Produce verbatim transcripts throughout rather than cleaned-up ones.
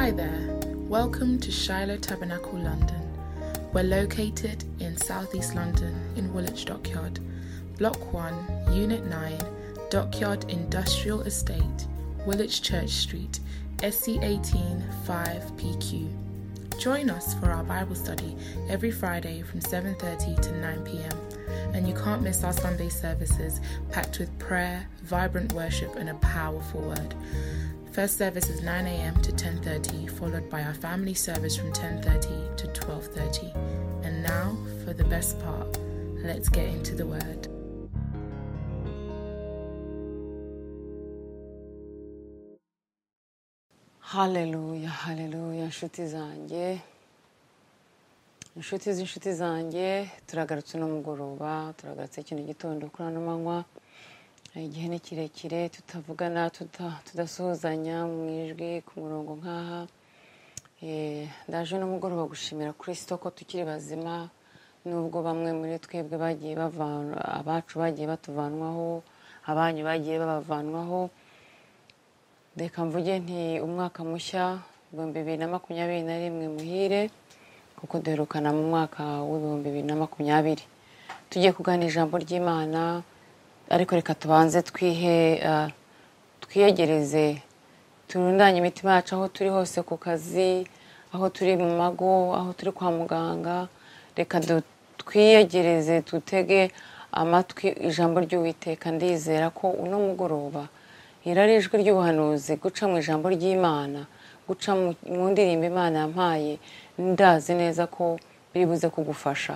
Hi there, welcome to Shiloh Tabernacle London. We're located in Southeast London in Woolwich Dockyard, Block one, Unit nine, Dockyard Industrial Estate, Woolwich Church Street, S C eighteen five P Q. Join us for our Bible study every Friday from seven thirty to nine p.m. And you can't miss our Sunday services packed with prayer, vibrant worship and a powerful word. First service is nine a.m. to ten thirty, followed by our family service from ten thirty to twelve thirty. And now for the best part, let's get into the word. Hallelujah, hallelujah, inshuti zanjye, inshuti z'inshuti zanjye, turagarutse no mugoroba, turagarutse kino gitondo kuri ano manywa, igihe ni kirekire tutavugana, tudasuhuzanya mu ijwi ku murongo nk'aha. Ndaje no mugoroba gushimira Kristo ko tukiri bazima, nubwo bamwe muri twebwe bagiye bavanwa, abacu bagiye batuvanwaho, abanyu bagiye babavanwaho. Reka mvuge nti umwaka mushya ibihumbi bibiri na makumyabiri na rimwe muhire, kuko duherukana mu mwaka w'ibihumbi bibiri na makumyabiri. Tugiye kuganira ijambo ry'Imana, ariko reka tubanze twihe twiyegereze, turundanye imitima yacu aho turi hose ku kazi, aho turi mu mago, aho turi kwa muganga. Reka twiyegereze tutege amatwi ijambo ry'Uwiteka. Ndizera ko uno mugoroba irari ijwi ry'ubuhanuzi guca mu ijambo ry'Imana, guca mu ndirimbo Imana yampaye, ndazi neza ko biri buze kugufasha.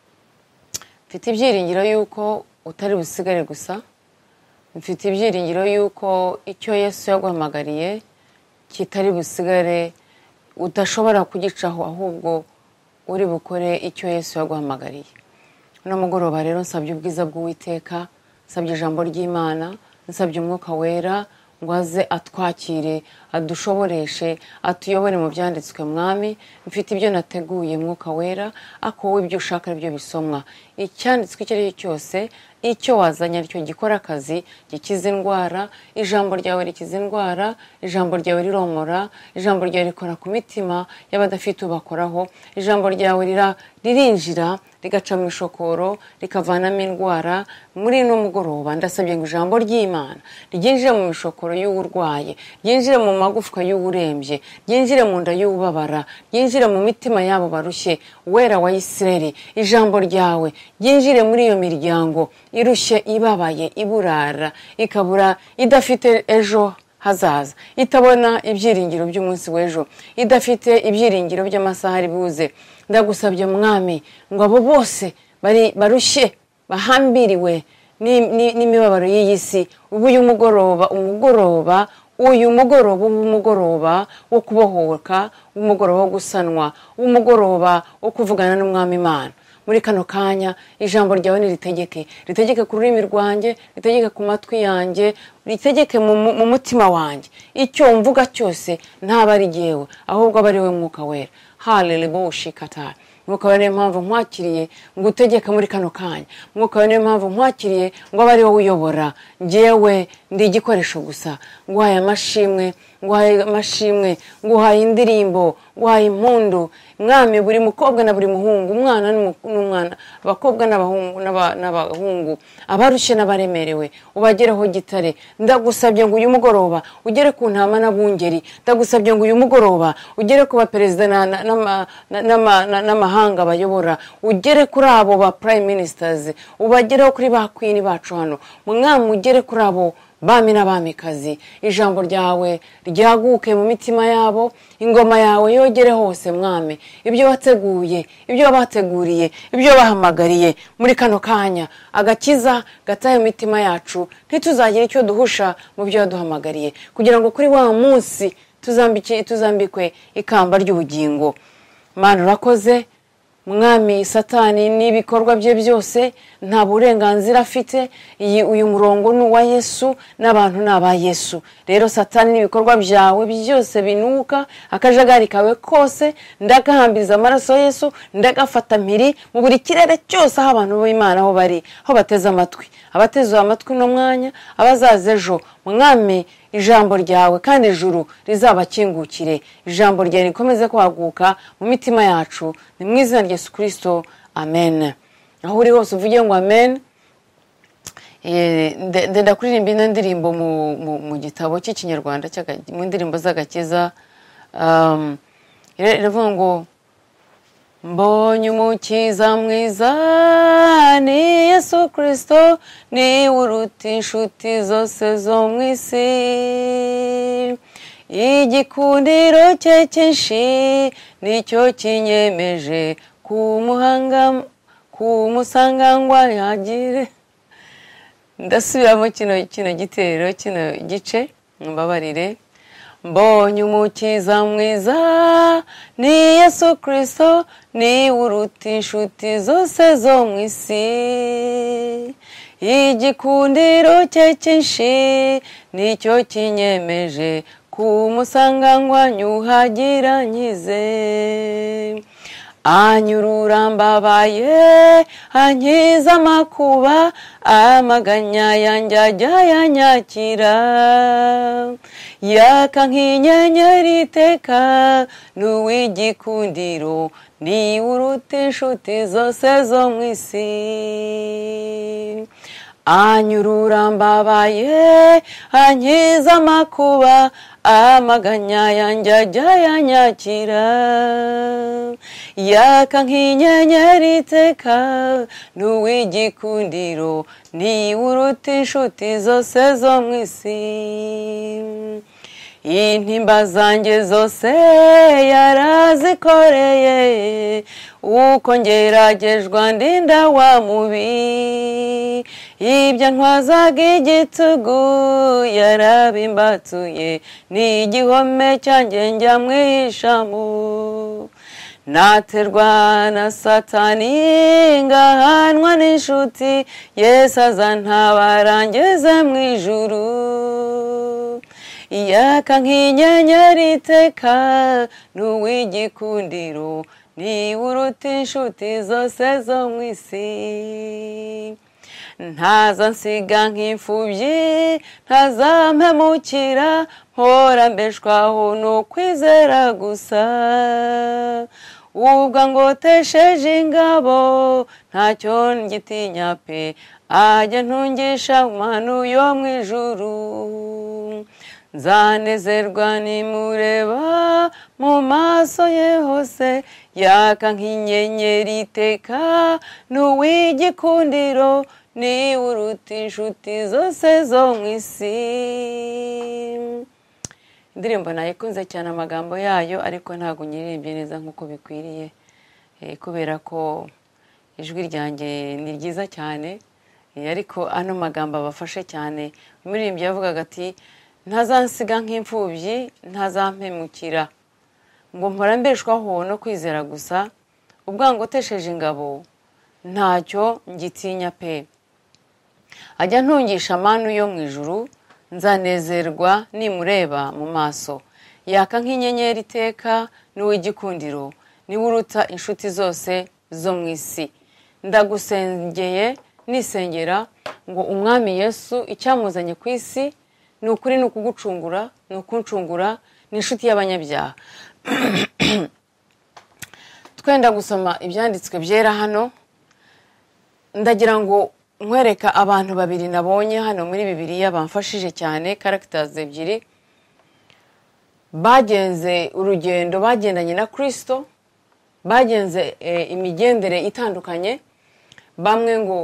Mfite ibyiringiro yuko utari busigare gusa, mfite ibyiringiro yuko icyo Yesu yaguhamagariye kitari busigare, udashobora kugicaho, ahubwo uri bukore icyo Yesu yaguhamagariye. Uno mugoroba rero nsabye ubwiza bw'Uwiteka, nsabye ijambo ry'Imana, nsabye umwuka wera ngo aze atwakire, adushoboreshe, atuyobore mu byanditswe. Mwami, mfite ibyo nateguye mwuka wera, ako wowe ibyo ushaka ibyo bisomwa. Icyanditswe icyo ari cyo cyose, icyo wazanye aricyo gikora akazi, gikiza indwara. Ijambo ryawe rikiza indwara, ijambo ryawe riromora, ijambo ryawe rikora ku mitima y'abadafite ubakoraho. Ijambo ryawe ririnjira rigaca mu ishokoro, rikavanamo indwara. Muri no mugoroba ndasabye ngo ijambo ry'Imana ryinjire mu mishokoro y'uburwaye, ryinjire mu magufwa y'uburembye, ryinjire mu nda y'ubabara, ryinjire mu mitima yabo barushye. Wera wa Isirayeli, ijambo ryawe ryinjire muri iyo miryango irushye, ibabaye, iburara, ikabura, idafite ejo hazaza, itabona ibyiringiro by'umunsi w'ejo, idafite ibyiringiro by'amasaha ari buze. Ndagusabye Mwami ngo abo bose bari barushye, bahambiriwe n'imibabaro y'iyi si, uyu mugoroba umugoroba uyu mugoroba umugoroba wo kubohoka, umugoroba wo gusanwa, umugoroba wo kuvugana n'Umwami Imana. Muri kano kanya ijambo ryawe niritegeke, ritegeke ku rurimi rwanjye, ritegeke ku matwi yanjye, ritegeke mu mutima wanjye. Icyo mvuga cyose ntaba ari jyewe, ahubwo aba ari we Mwuka Wera. Hallelujah. Mwuka Wera niyo mpamvu nkwakiriye ngo utegeke muri kano kanya. Mwuka Wera niyo mpamvu nkwakiriye ngo abe ari wowe uyobora. Njyewe ndi igikoresho gusa. Nguhaye amashimwe, nguhaye amashimwe, nguhaye indirimbo, nguhaye impundu. Mwami, buri mukobwa na buri muhungu, umwana n'umwana, abakobwa n'abahungu n'abahungu, abarushye n'abaremerewe, ubagereho gitare. Ndagusabye ngo uyu mugoroba ugere ku ntama n'abungeri. Ndagusabye ngo uyu mugoroba ugere ku baperezida n'amahanga bayobora, ugere kuri abo ba prime ministers, ubagereho kuri ba queen bacu hano. Mwami, ugere kuri abo bami n'abamikazi. Ijambo ryawe ryaguke mu mitima yabo, ingoma yawe yogere hose. Mwami, ibyo wateguye, ibyo bateguriye, ibyo bahamagariye muri kano kanya, agakiza gataye mu mitima yacu, ntituzagira icyo duhusha mu byo yaduhamagariye, kugira ngo kuri wa munsi tuzambike tuzambikwe ikamba ry'ubugingo. Mana urakoze. Mwami, Satani n'ibikorwa bye byose nta burenganzira afite. Uyu murongo ni uwa Yesu n'abantu n'aba Yesu. Rero Satani n'ibikorwa byawe byose binuka, akajagari kawe kose ndagahambiriza amaraso Yesu, ndagafata mpiri mu buri kirere cyose aho abantu b'Imana aho bari, aho bateze amatwi, abateze amatwi no mwanya, abazaza ejo. Mwami, ijambo ryawe kandi ijuru rizabakingukire, ijambo ryawe rikomeze kwaguka mu mitima yacu, ni mu izina rya Yesu Kristo, amen. Aho uri hose uvuge ngo amen. Ndenda kuririmba ino ndirimbo mu gitabo cy'ikinyarwanda mu ndirimbo z'agakiza, iravuga ngo mbonye umukiza mwiza ni Yesu Kristo, ni uruta inshuti zose zo mu isi, igikundiro cye cyinshi nicyo kinyemeje kumuhanga kumusangangwa yagire. Ndasubiramo kino kino gitero kino gice mbabarire. Mbonye umukiza mwiza ni Yesu Kristo, ni uruta inshuti zose zo mu isi, igikundiro cye cyinshi nicyo kinyemeje kumusangangwa nyuhagira nkize, anyurura mbabaye ankiza amakuba, amaganya yanjye ajya yanyakira, yaka nk'inyenyeri iteka n'uw'igikundiro, ni uruta inshuti zose zo mu isi, anyurura mbabaye ankiza amakuba, amaganya yanjye ajya yanyakira, yaka nk'inyenyeri iteka n'uw'igikundiro, ni uruta inshuti zose zo mu isi, intimba zanjye zose yarazikoreye, uko ngeragezwa ndinda wa mubi, ibyo ntwazaga igitugu yarabimbatuye, ni igihome cyanjye njya mwihishamo, naterwa na Satani ngahanwa n'inshuti, Yesu azantabara ngeze mu ijuru, yaka nk'inyenyeri iteka n'uw'igikundiro, ni uruta inshuti zose zo mu isi, ntaza nsiga nk'imfubyi, ntazampemukira, mpora mbeshwaho no kwizera gusa, ubwo ngotesheje ingabo ntacyo ngitinya pe, ajya ntungisha manu yo mu ijuru, nzanezerwa nimureba mu maso ye hose, yaka nk'inyenyeri iteka n'uw'igikundiro, ni uruta inshuti zose zo mu isi. Indirimbo nayikunze cyane amagambo yayo, ariko ntabwo nyiririmbye neza nk'uko bikwiriye, kubera ko ijwi ryanjye ni ryiza cyane, ariko ano magambo abafashe cyane. Umuririmbyi yavugaga ati ntazansiga nk'imfubyi, ntazampemukira, ngo mpora mbeshwaho no kwizera gusa, ubwo ngotesheje ingabo ntacyo ngitinya pe, ajya ntungisha manu yo mu ijuru, nzanezerwa nimureba mu maso, yaka nk'inyenyeri iteka n'uw'igikundiro, niwe uruta inshuti zose zo mu isi. Ndagusengeye nisengera ngo umwami Yesu icyamuzanye ku isi ni ukuri, ni ukugucungura, ni ukuncungura, ni inshuti y'abanyabyaha. Twenda gusoma ibyanditswe byera hano, ndagira ngo nkwereka abantu babiri nabonye hano muri Bibiliya bamfashije cyane, characters ebyiri bagenze urugendo, bagendanye na Kristo, bagenze imigendere itandukanye. Bamwe ngo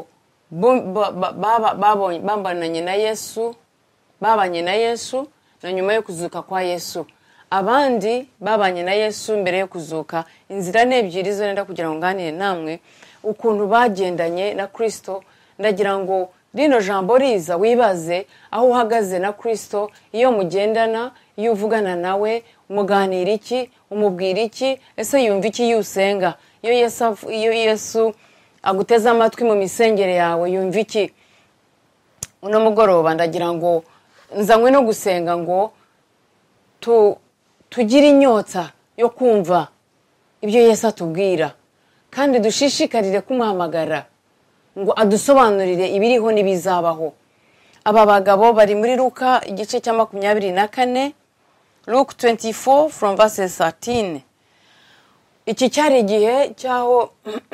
bambananye na Yesu, babanye na Yesu na nyuma yo kuzuka kwa Yesu, abandi babanye na Yesu mbere yo kuzuka. Inzira n'ebyiri zo nenda kugira ngo nganire namwe ukuntu bagendanye na Kristo. Ndagira ngo rino jambo riza wibaze aho uhagaze na Kristo, iyo mugendana, iyo uvugana nawe, umuganira iki, umubwira iki, ese yumva iki yusenga, iyo Yesu iyo Yesu aguteza amatwi mu misengere yawe yumva iki. Uno mugoroba ndagira ngo nzanywe no gusenga ngo tu tugire inyota yo kumva ibyo Yesu atubwira, kandi dushishikarire kumuhamagara ngo adusobanurire ibiriho n'ibizabaho. aba bagabo bari muri Luka igice cya makumyabiri na kane, Luke twenty-four from verses thirteen. Iki cyari igihe cyaho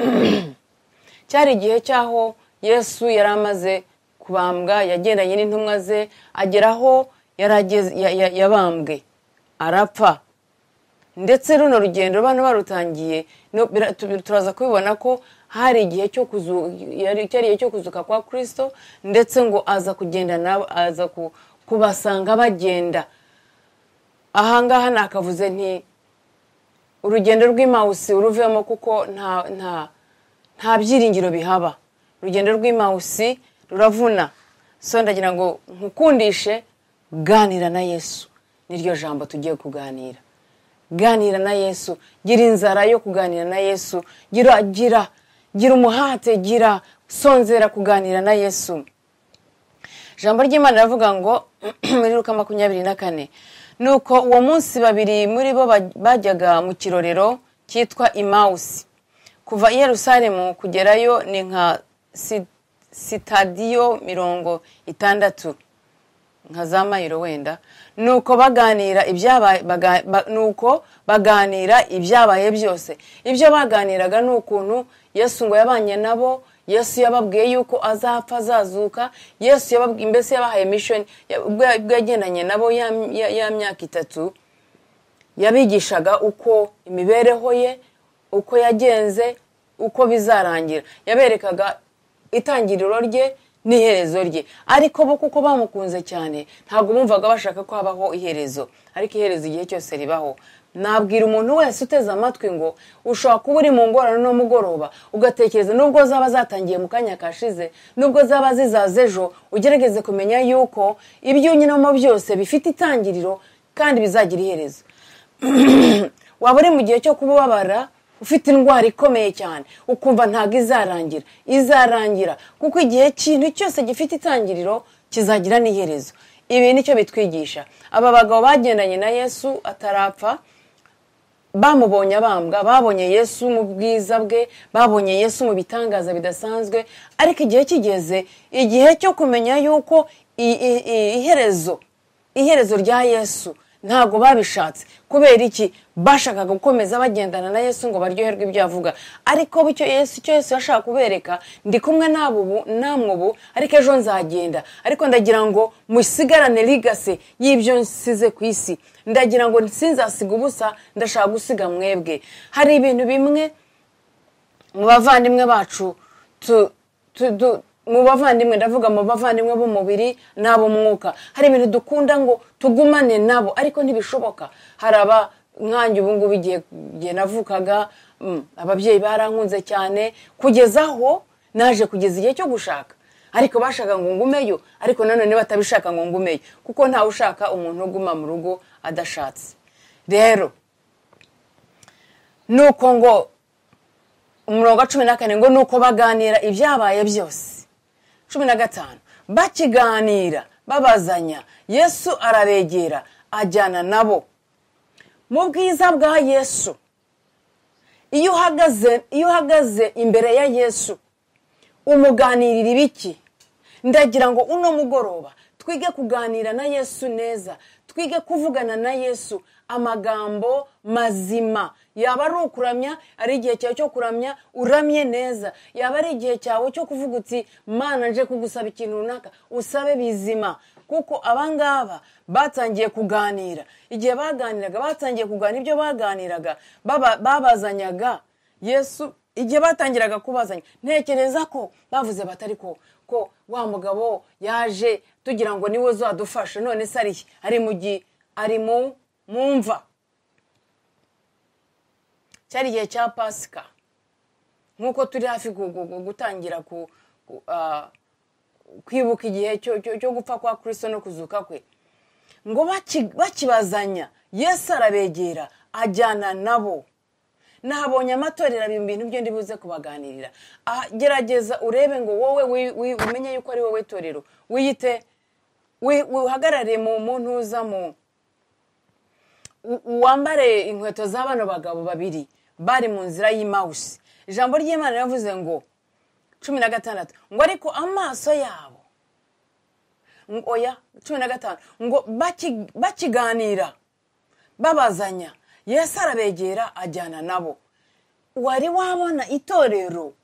cyari igihe cyaho Yesu yaramaze kubambwa, yagendanye n'intumwa ze ageraho yarageze yabambwe arapfa. Ndetse runo rugendo bano barutangiye turaza kubibona ko hari igihe cyo kuzuka, yari cyari igihe cyo kuzuka kwa Kristo, ndetse ngo aza kugenda nabo, aza kubasanga bagenda. Ahangaha nakavuze nti urugendo rw'Imausi uruvemo kuko nta nta nta byiringiro bihaba. Urugendo rw'Imausi ruravuna. So ndagira ngo nkukundishe ganira na Yesu. Niryo jambo tugiye kuganira. Ganira na Yesu, gira inzara yo kuganira na Yesu, gira gira gira umuhate, gira sonzera kuganira na Yesu. Jambo ry'Imana ravuga ngo muri Luka makumyabiri na kane, nuko uwo munsi babiri muri bo bajyaga mu kirorero cyitwa Imausi. Kuva i Yerusalemu kugerayo ni nka sitadiyo mirongo itandatu, nka za mayiro wenda. Nuko baganira ibyabaye baga, nuko baganira ibyabaye byose. Ibyo baganiraga n'ukuntu Yesu ngo yabanye nabo, Yesu yababwiye yuko azapfa azazuka, Yesu yababwiye mbese yabahaye mission, bwagendanye nabo ya, ya, ya myaka itatu. Yabigishaga uko imibereho ye, uko yagenze, uko bizarangira. Yaberekaga itangiriro rye n'iherezo rye. Ariko bo kuko bamukunze cyane ntabwo bumvaga bashaka ko habaho iherezo. Ariko iherezo igihe cyose ribaho. Nabwira umuntu wese uteze amatwi ngo ushobora kuba uri mu ngorane no mugoroba ugatekereza nubwo zaba zatangiye mu kanya kashize, nubwo zaba zizaze ejo, ugerageze kumenya yuko ibyo unyinamo byose bifite itangiriro kandi bizagira iherezo. Waba uri mu gihe cyo kubabara, ufite indwara ikomeye cyane, ukumva ntago izarangira, izarangira kuko igihe kintu cyose gifite itangiriro kizagira n'iherezo. Ibi nicyo bitwigisha. Aba bagabo bagendanye na Yesu atarapfa, bamubonye abambwa, babonye Yesu mu bwiza bwe, babonye Yesu mu bitangaza bidasanzwe. Ariko igihe kigeze, igihe cyo kumenya yuko iherezo iherezo rya Yesu ntago babishatse. Kubera iki? Bashakaga gukomeza bagendana na Yesu ngo baryoherwe ibyo avuga. Ariko bityo Yesu cyo Yesu yashaka kubereka, ndi kumwe nabo ubu namwe ubu, ariko ejo nzagenda. Ariko ndagira ngo musigarane legacy y'ibyo nsize ku isi. Ndagira ngo sinzasiga ubusa, ndashaka gusiga mwebwe. Hari ibintu bimwe mu bavandimwe bacu tu, tu, tu mu bavandimwe, ndavuga mu bavandimwe b'umubiri nabo mwuka, hari ibintu dukunda ngo tugumane nabo, ariko ntibishoboka. Haraba nkanjye ubu ngubu igihe navukaga, mm, ababyeyi barankunze cyane kugezaho naje kugeza igihe cyo gushaka. Ariko bashaka ngo ngumeyo, ariko nanone batabishaka ngo ngumeyo, kuko ntawe ushaka umuntu uguma mu rugo adashatse. Rero nuko ngo umurongo cumi na kane ngo nuko baganira ibyabaye byose. Cumi na gatanu, bakiganira babazanya, Yesu arabegera ajyana nabo. Mu bwiza bwa Yesu, iyo uhagaze iyo uhagaze imbere ya Yesu umuganirira ibiki? Ndagira ngo uno mugoroba twige kuganira na Yesu neza, twige kuvugana na Yesu amagambo mazima. Yaba ari ukuramya, ari igihe cyawe cyo kuramya uramye neza. Yaba ari igihe cyawe cyo kuvuga uti Mana nje kugusaba ikintu runaka, usabe bizima. Kuko abangaba batangiye kuganira. Igihe baganiraga batangiye kuganira ibyo baganiraga, baba babazanyaga Yesu. Igihe batangiraga kubazanya, ntekereza ko bavuze batari ko ko wa mugabo yaje tugira ngo niwe uzadufasha, none se ari ari mu gi ari mu mumva. Cyari igihe cya Pasika, nkuko turi hafi gutangira ku kwibuka igihe cyo gupfa kwa Kristo no kuzuka kwe. Ngo bakibazanya, Yesu arabegera ajyana nabo. Nahabonye amatorero ibintu byo ndibuze kubaganirira. Gerageza urebe ngo wowe umenye yuko ari wowe torero, wiyite uhagarare mu muntu uzamo, wambare inkweto z'abano bagabo babiri bari mu nzira y'Imausi. Ijambo ry'Imana yavuze ngo cumi na gatandatu, ngo ariko amaso yabo oya cumi na gatanu ngo bakiganira babazanya Yesu arabegera ajyana nabo. Wari wabona itorero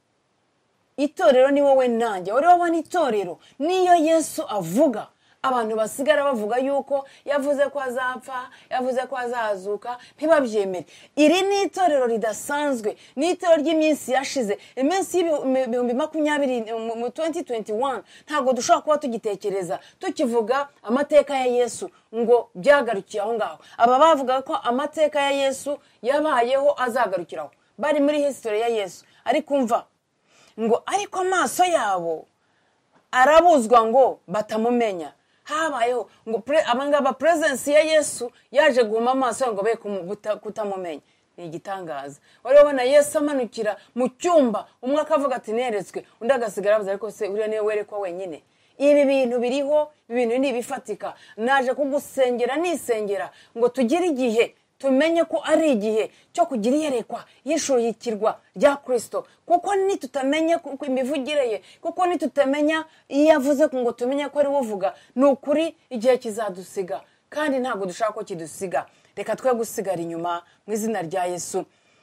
itorero ni wowe nanjye, wari wabona itorero niyo Yesu avuga abantu basigara bavuga yuko yavuze ko azapfa, yavuze ko azazuka, ntibabyemere. Iri ni itorero ridasanzwe, ni itorero ry'iminsi yashize, iminsi y'ibihumbi makumyabiri mu twenty twenty-one. Ntabwo dushobora kuba tugitekereza tukivuga amateka ya Yesu ngo byagarukiye aho ngaho. Aba bavuga ko amateka ya Yesu yabayeho azagarukiraho, bari muri history ya Yesu. Ariko umva ngo ariko amaso yabo arabuzwa ngo batamumenya. Habayeho ngo abangaba presence ya Yesu yaje guhuma amaso ngo be kutamumenya. Ni igitangaza. Wari wabona Yesu amanukira mu cyumba, umwe akavuga ati neretswe, undi agasigara avuze ariko se uriya niwe werekwa wenyine. Ibi bintu biriho, ibintu ni bifatika. Naje kugusengera nisengera ngo tugire igihe tumenye ko ari igihe cyo kugira iyerekwa yishuyikirwa rya Kristo, kuko ni tutamenye kuko imivugire ye, kuko ni tutamenya iyo yavuze ngo tumenye ko ari uvuga, ni ukuri igihe kizadusiga kandi ntabwo dushaka ko kidusiga. Reka twe gusigara inyuma mu izina rya Yesu.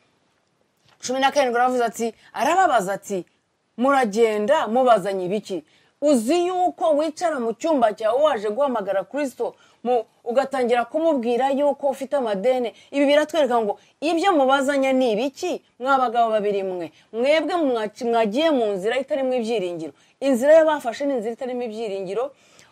cumi na karindwi aravuze ati arababaza ati muragenda mubazanye ibiki? Uzi yuko wicara mu cyumba cyawe waje guhamagara Kristo ugatangira kumubwira yuko ufite amadeni? Ibi biratwereka ngo ibyo mubazanya ni ibiki mwabagabo babiri mwe? Mwebwe mwagiye mu nzira itarimo ibyiringiro. Inzira y'abafashe ni inzira itarimo ibyiringiro.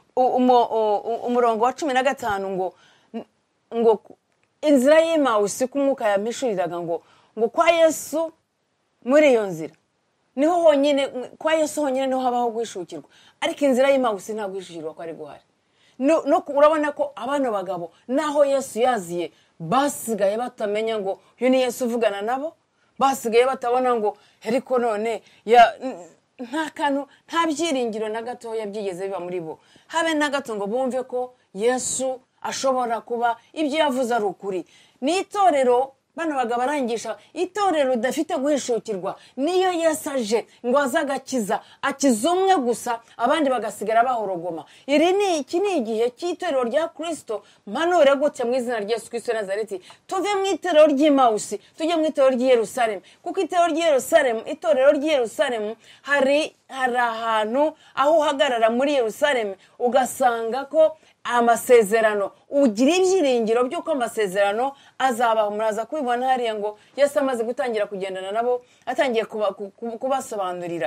Umurongo wa cumi na gatanu ngo ngo inzira y'Emawusi kumwuka yamishuriraga ngo ngo kwa Yesu muri iyo nzira niho honyine, kwa Yesu honyine niho habaho gwishukirwa. Ariko inzira y'Emawusi nta gwishukirwa ko ari guhari. No urabona ko abana bagabo naho Yesu yaziye basigaye batamenya ngo uyu ni Yesu uvugana nabo, basigaye batabona ngo ariko none ya nta kantu nta byiringiro na gato yabyigeze biba muri bo, habe na gato ngo bumve ko Yesu ashobora kuba ibyo yavuze ari ukuri. Ni itorero bana bagabo barangisha, itorero udafite guhishukirwa. Niyo Yesu aje ngo azagakiza, akiza umwe gusa, abandi bagasigara bahorogoma. Iri ni iki ni igihe cy'itorero rya Kristo. Mpanure gutya mu izina rya Yesu Kristo Nazareti, tuve mu itorero ry'Emawusi tujye mu itorero ry'i Yerusalemu. Kuko itorero ry'i Yerusalemu, itorero ry'i Yerusalemu hari hari ahantu aho uhagarara muri Yerusalemu ugasanga ko amasezerano, ugira ibyiringiro by'uko amasezerano azabaho. Muraza kubibona hariya ngo Yesu amaze gutangira kugendana nabo, atangiye kubasobanurira.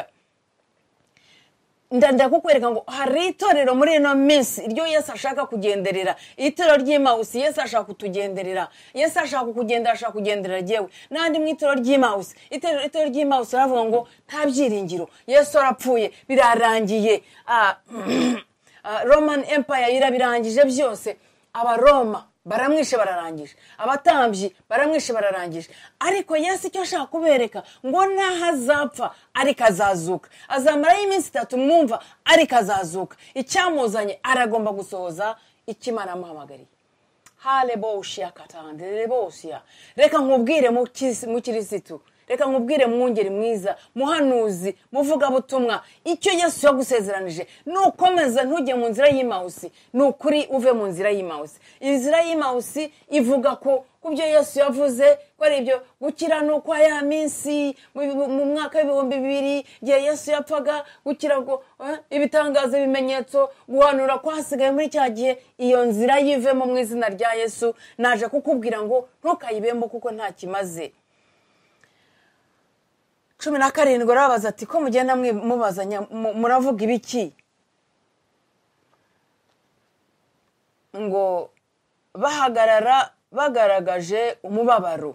Ndanda kukwereka ngo hari itorero muri ino minsi iryo Yesu ashaka kugenderera. Itorero ry'Emawusi Yesu ashaka kutugenderera. Yesu ashaka kugendera, ashaka kugenderera jewe nandi mu itorero ry'Emawusi. Itorero itorero ry'Emawusi aravuga ngo nta byiringiro, Yesu arapfuye, birarangiye. ah Roman Empire irabirangije byose. Abaroma baramwishe bararangije, abatambyi baramwishe bararangije. Ariko Yesu icyo ashaka kubereka ngo ntahazapfa ariko azazuka, azamara iminsi itatu mwumva ariko azazuka. Icyamuzanye aragomba gusohoza ikimana amuhamagariye. Haleboshia katandere bosia. Reka nkubwire mu kirisitu, reka nkubwire mwungeri mwiza, muhanuzi, muvuga butumwa, icyo Yesu yagusezeranije nukomeza ntujye mu nzira y'Emawusi, nukuri uve mu nzira y'Emawusi. Inzira y'Emawusi ivuga ko kubyo Yesu yavuze ko ari ibyo gukiranuka ya minsi mu mwaka w'ibihumbi bibiri gihe Yesu yapfaga, gukira ngo ibitangaza ibimenyetso, guhanura kwasigaye muri cya gihe. Iyo nzira yivemo mu izina rya Yesu. Naje kukubwira ngo ntukayibembo kuko nta kimaze. cumi na karindwi arabaza ati ko mugenda mubazanya muravuga ibiki? Ngo bahagarara bagaragaje umubabaro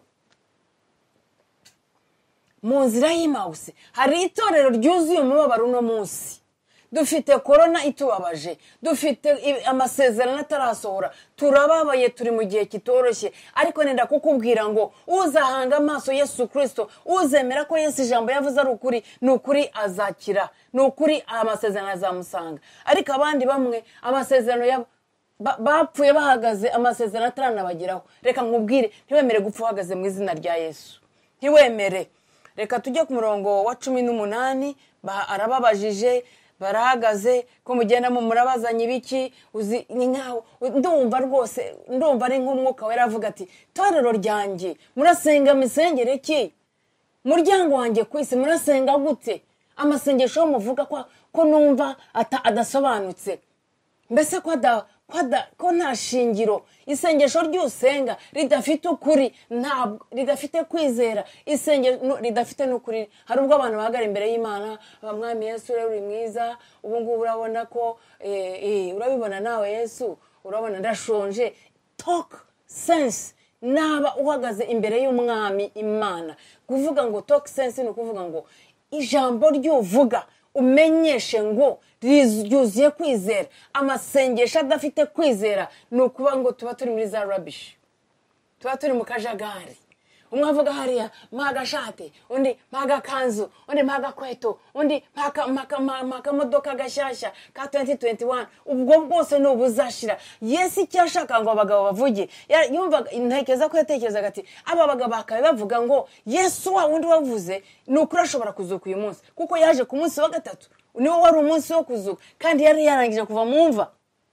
mu nzira y'Emawusi. Hari itorero ryuzuye umubabaro uno munsi. Dufite corona itubabaje, dufite amasezerano atarasohora, turababaye, turi mu gihe kitoroshye. Ariko nenda kukubwira ngo uzahanga amaso Yesu Kristo, uzemera ko Yesu ijambo yavuze ari ukuri, ni ukuri azakira, ni ukuri amasezerano azamusanga. Ariko abandi bamwe amasezerano ya bapfuye bahagaze, amasezerano ataranabageraho. Reka nkubwire ntiwemere gupfa uhagaze mu izina rya Yesu, ntiwemere. Reka tujye ku murongo wa cumi n'umunani. Arababajije barahagaze ko mugenda mu murabazanye ibiki uzi ni nkaho ndumva rwose ndumva ari nk'umwuka wera avuga ati torero ryanjye murasenga misengere ki muryango wanjye kwisi murasenga gute amasengesho muvuga ko ko numva adasobanutse mbese ko da ko nta shingiro isengesho ry'usenga ridafite ukuri ntabwo ridafite kwizera isengesho ridafite n'ukuri hari ubwo abantu bahagara imbere y'Imana bamwami Yesu uri mwiza ubu ngubu urabona ko eh urabibona nawe Yesu urabona ndashonje talk sense naba uhagaze imbere y'umwami Imana kuvuga ngo talk sense no kuvuga ngo ijambo ry'uvuga umenyeshe ngo ryuzuye kwizera amasengesho adafite kwizera nukuba ngo tuba turi muri za rubbish tuba turi mu kajagari umwe avuga hariya magashate undi magakanzu undi magakweto undi maka maka modoka gashyashya ka twenty twenty-one ubwo bwose no buzashira Yesu cyashaka ngo abagabo bavuge yumva intekeza ko yatekerezaga ati aba bagabo bakabe bavuga ngo Yesu wa wundi wavuze nukuri ashobora kuzuka uyu munsi kuko yaje ku munsi wa gatatu niwo wari umunsi wo kuzuka kandi yari yarangije kuva mu mva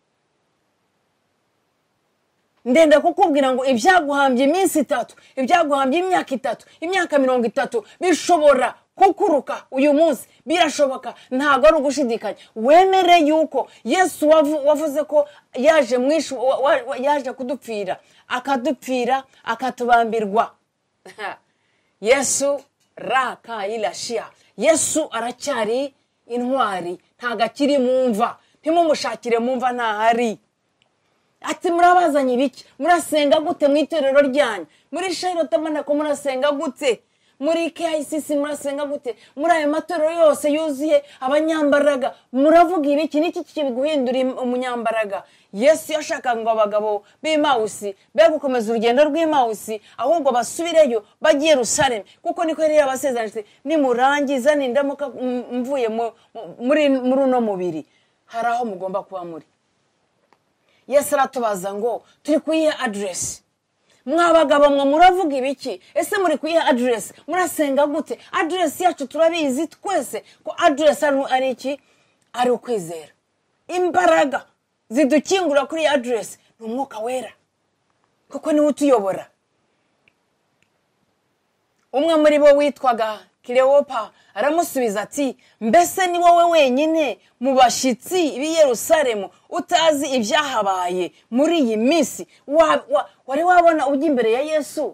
ndenda kukubwira ngo ibyaguhambye iminsi itatu ibyaguhambye imyaka itatu imyaka mirongo itatu bishobora kukuruka uyu munsi birashoboka ntago ari ugushidikanya wemere yuko Yesu wavuze ko yaje mwishi yaje kudupfira akadupfira akatubambirwa Yesu raka ilashia Yesu aracyari intwari ntago akiri mumva ntimumushakire mumva ntahari ati murabazanye ibiki murasenga gute mu itorero ryanyu muri Shayiro Tabana ko murasenga gute muri K I C C murasenga gute muri ayo matorero yose yuzuye abanyambaraga muravuga ibiki niki kibiguhindura umunyambaraga Yesu yashaka ngo abagabo b'Imausi be gukomeza urugendo rw'Imausi ahubwo basubireyo bagiye Yerusalemu kuko niko yari yabasezeranyije nimurangiza nindamuka mvuye muri muri no mubiri haraho mugomba kuba muri Yesu aratubaza ngo turi kuyihe address mwabagabo mwe muravuga ibiki ese muri kuyihe address murasenga gute address yacu turabizi twese ko address ari iki ari ukwizera imbaraga zidukingura kuri address n'umwuka wera kuko ni utuyobora umwe muri bo witwaga Kileopa aramusubiza ati mbese ni wowe wenyine mu bashitsi b'i Yerusalemu utazi ibyahabaye muri iyi minsi wari wabona ujya imbere ya Yesu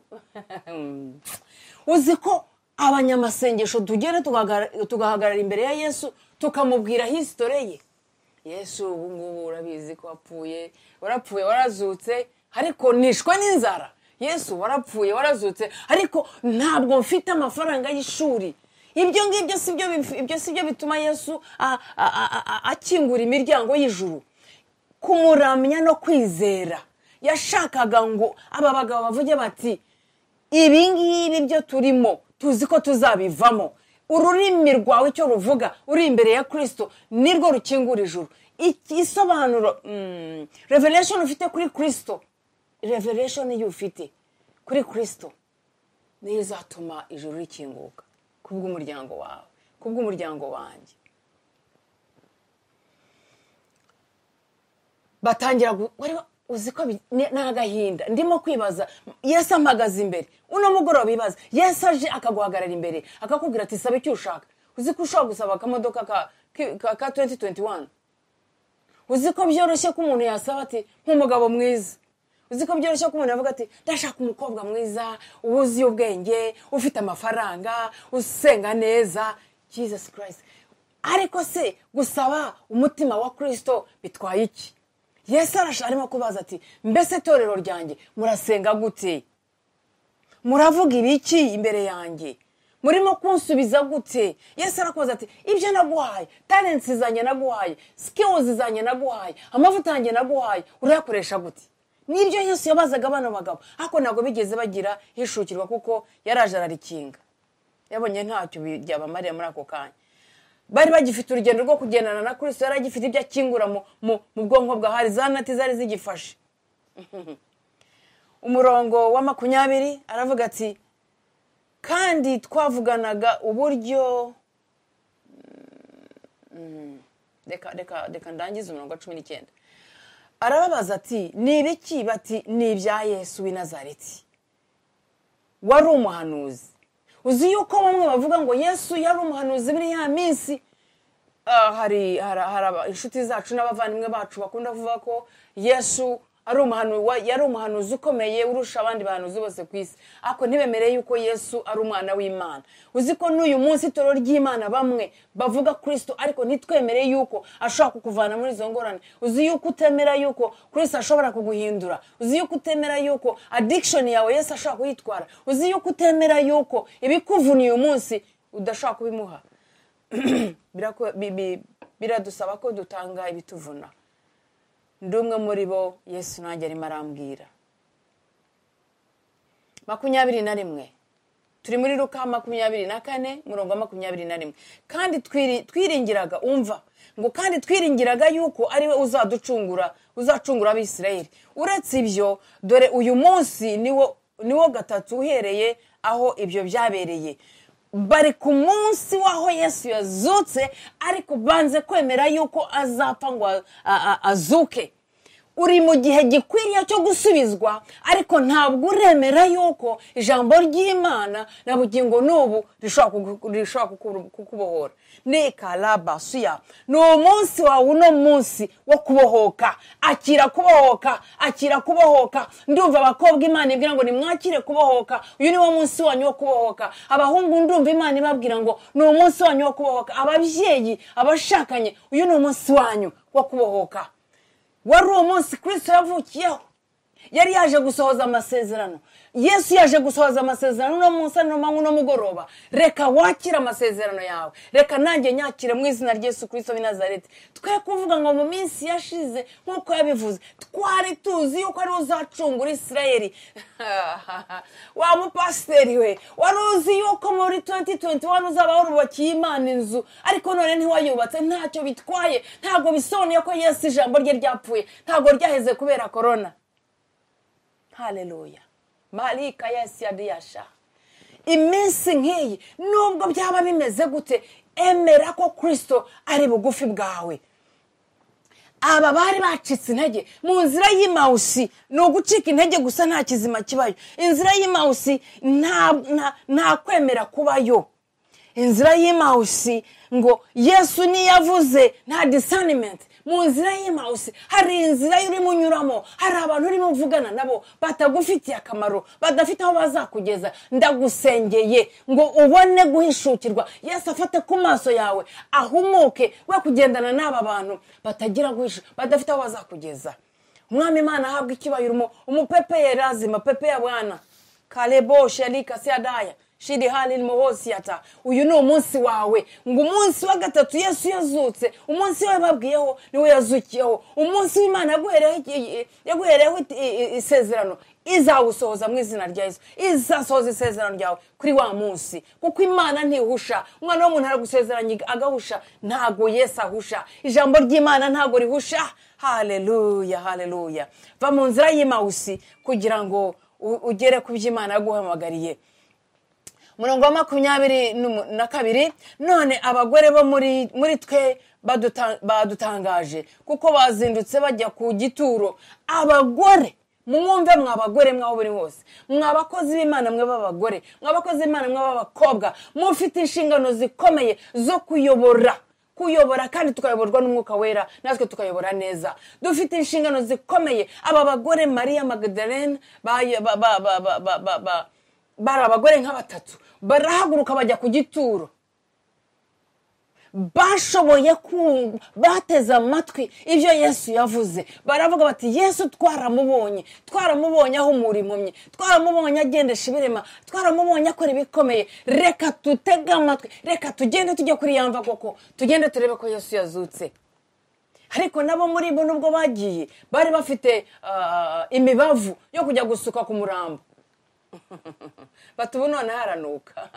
uzi ko abanyamasengesho tugere tugahagarara imbere ya Yesu tukamubwira history ye Yesu ubu ngubu urabizi ko wapfuye warapfuye warazutse ariko nishwe n'inzara Yesu warapfuye warazutse ariko ntabwo mfite amafaranga y'ishuri ibyo ngibyo sibyo ibyo sibyo bituma Yesu akingura imiryango y'ijuru kumuramya no kwizera yashakaga ngo aba bagabo bavuge bati ibi ngibi byo turimo tuzi ko tuzabivamo ururimi rwawe icyo ruvuga uri imbere ya Kristo nirwo rukingura ijuru isobanuro mm, revelation ufite kuri Kristo revelation y'ufite kuri Kristo niyo izatuma ijuru rikinguka kubw'umuryango wawe kubw'umuryango wanjye batangira wari uzi ko nagahinda ndimo kwibaza Yesu amagaze imbere uno mugoroba bibaza Yesu aje akaguhagarara imbere akakubwira ati saba icyo ushaka uzi ko ushaka gusaba akamodoka ka ka twenty twenty-one uzi ko byoroshye ko umuntu yasaba ati nk'umugabo mwiza uzi ko byoroshye ko umuntu avuga ati ndashaka umukobwa mwiza ubuzi ubwenge ufite amafaranga usenga neza Jesus Christ ariko se gusaba umutima wa Kristo bitwaye iki Yesu arimo kubaza ati mbese torero ryanjye murasenga gute muravuga ibiki imbere yanjye murimo kunsubiza gute Yesu arakubaza ati ibyo naguhaye talents zanye naguhaye skills zanye naguhaye amavuta yanjye naguhaye urayakoresha gute nibyo Yesu yabazaga abana bagabo ako nago bigeze bagira hishukirwa kuko yaraje ararikinga yabonye ntacyo byabamariye muri ako kanya bari bagifite urugendo rwo kugendana na Kristo yaragifite ibyo akingura mu mu bwonko bwa hari zanati zari zigifashe umurongo wa makumyabiri aravuga ati kandi twavuganaga uburyo reka reka reka ndangize umurongo wa cumi n'icyenda. Arababaza ati ni ibiki? Bati ni ibya Yesu w'i Nazareti wari umuhanuzi. Uzi yuko bamwe bavuga ngo Yesu yari umuhanuzi muri ya minsi. hari hari inshuti zacu n'abavandimwe bacu bakunda kuvuga ko Yesu ari umuhanuzi, yari umuhanuzi ukomeye urusha abandi bahanuzi bose ku isi, ariko ntibemereye yuko Yesu ari umwana w'Imana. Uzi ko n'uyu munsi itoro ry'Imana bamwe bavuga Kristo ariko ntitwemereye yuko ashobora kukuvana muri izo ngorane. Uzi yuko utemera yuko Kristo ashobora kuguhindura. Uzi yuko utemera yuko addiction yawe Yesu ashobora kuyitwara. Uzi yuko utemera yuko ibikuvuniye uyu munsi udashobora kubimuha. Biradusaba ko dutanga ibituvuna. Ndumwe muri bo Yesu nanjye arimo arambwira. makumyabiri na rimwe turi muri Luka makumyabiri na kane murongo wa makumyabiri na rimwe. Kandi twiringiraga, umva ngo kandi twiringiraga yuko ari we uzaducungura uzacungura abisirayeli. Uretse ibyo, dore uyu munsi niwo niwo gatatu uhereye aho ibyo byabereye. Bari ku munsi waho Yesu yazutse, ariko banze kwemera yuko azapfa ngo azuke. Uri mu gihe gikwiriye cyo gusubizwa, ariko ntabwo uremera yuko ijambo ry'Imana na bugingo n'ubu rishobora kukubohora. Ni kalabasuya, ni umunsi wawe uno munsi wo kubohoka. Akira kubohoka, akira kubohoka. Ndumva abakobwa Imana ibwira ngo nimwakire kubohoka. Uyu ni wo munsi wanyu wo kubohoka. Abahungu ndumva Imana ibabwira ngo ni umunsi wanyu wo kubohoka. Ababyeyi, abashakanye, uyu ni umunsi wanyu wo kubohoka. Wari uwo munsi Kristo yavukiyeho. Yari yaje gusohoza amasezerano. Yesu yaje gusohoza amasezerano no munsi no mangu no mugoroba. Reka wakira amasezerano yawe. Reka nanjye nyakire mu izina rya Yesu Kristo w'i Nazareti. Twe kuvuga ngo mu minsi yashize nkuko yabivuze, twari tuzi yuko ari uzacungura Isirayeli. Wa mupasiteri we, wari uzi yuko muri twenty twenty-one uzaba warubakiye Imana inzu, ariko none ntiwayubatse. Ntacyo bitwaye, ntago bisobanuye ko Yesu ijambo rye ryapfuye, ntago ryaheze kubera corona. Haleluya. Malika Yesu yadiyasha. Iminsi nk'iyi nubwo byaba bimeze gute, emera ko Kristo ari bugufi bwawe. Aba bari bacitse intege mu nzira y'Imausi, no gucika intege gusa nta kizima kibayo. Inzira y'Imausi nta nta kwemera kubayo. Inzira y'Imausi ngo Yesu ni yavuze nta discernment. Mu nzira y'Imausi hari inzira uri munyuramo, hari abantu uri muvugana nabo batagufitiye akamaro, badafite aho bazakugeza. Ndagusengeye ngo ubone guhishukirwa. Yesu afate ku maso yawe, ahumuke we kugendana n'aba bantu batagira guhisha, badafite aho bazakugeza. Umwami Imana ahabwa ikibayirimo, umupepe yerazima, pepe ya Bwana Kalebo Shelika Siadaya Shidi hali muhosi yata. Uyu ni umunsi wawe. Ngo umunsi wa gatatu Yesu yazutse, umunsi we babwiyeho niwe yazukiyeho. Umunsi w'Imana yaguhereho yaguhereho isezerano, izawusohoza mu izina rya Yesu. Izasohoza isezerano ryawe kuri wa munsi, kuko Imana ntihusha. Umwana w'umuntu aragusezeranya agahusha, ntago Yesu ahusha. Ijambo ry'Imana ntago rihusha. Haleluya, haleluya. Va mu nzira y'Imausi kugira ngo ugere ku by'Imana yaguhamagariye. Murongo wa makumyabiri na kabiri, none abagore bo muri muri twe badutangaje kuko bazindutse bajya ku gituro. Abagore mwumve, mwabagore mwaho buri hose, mwabakozi b'Imana mwe b'abagore, mwabakozi b'Imana mwe b'abakobwa, mufite inshingano zikomeye zo kuyobora kuyobora kandi tukayoborwa n'Umwuka Wera, natwe tukayobora neza. Dufite inshingano zikomeye. Aba bagore Maria Magdalene ba ba ba ba ba ba bari abagore nka batatu, barahaguruka bajya ku gituro. Bashoboye ku bateza amatwi ibyo Yesu yavuze. Baravuga bati Yesu twaramubonye, twaramubonye aho muri impumyi, twaramubonye agendesha ibirema, twaramubonye akora ibikomeye. Reka tutege amatwi, reka tugende tujye kuri yamva koko, tugende turebe ko Yesu yazutse. Ariko nabo muri bo nubwo bagiye, bari bafite uh, imibavu yo kujya gusuka ku murambo. Batubu none haranuka.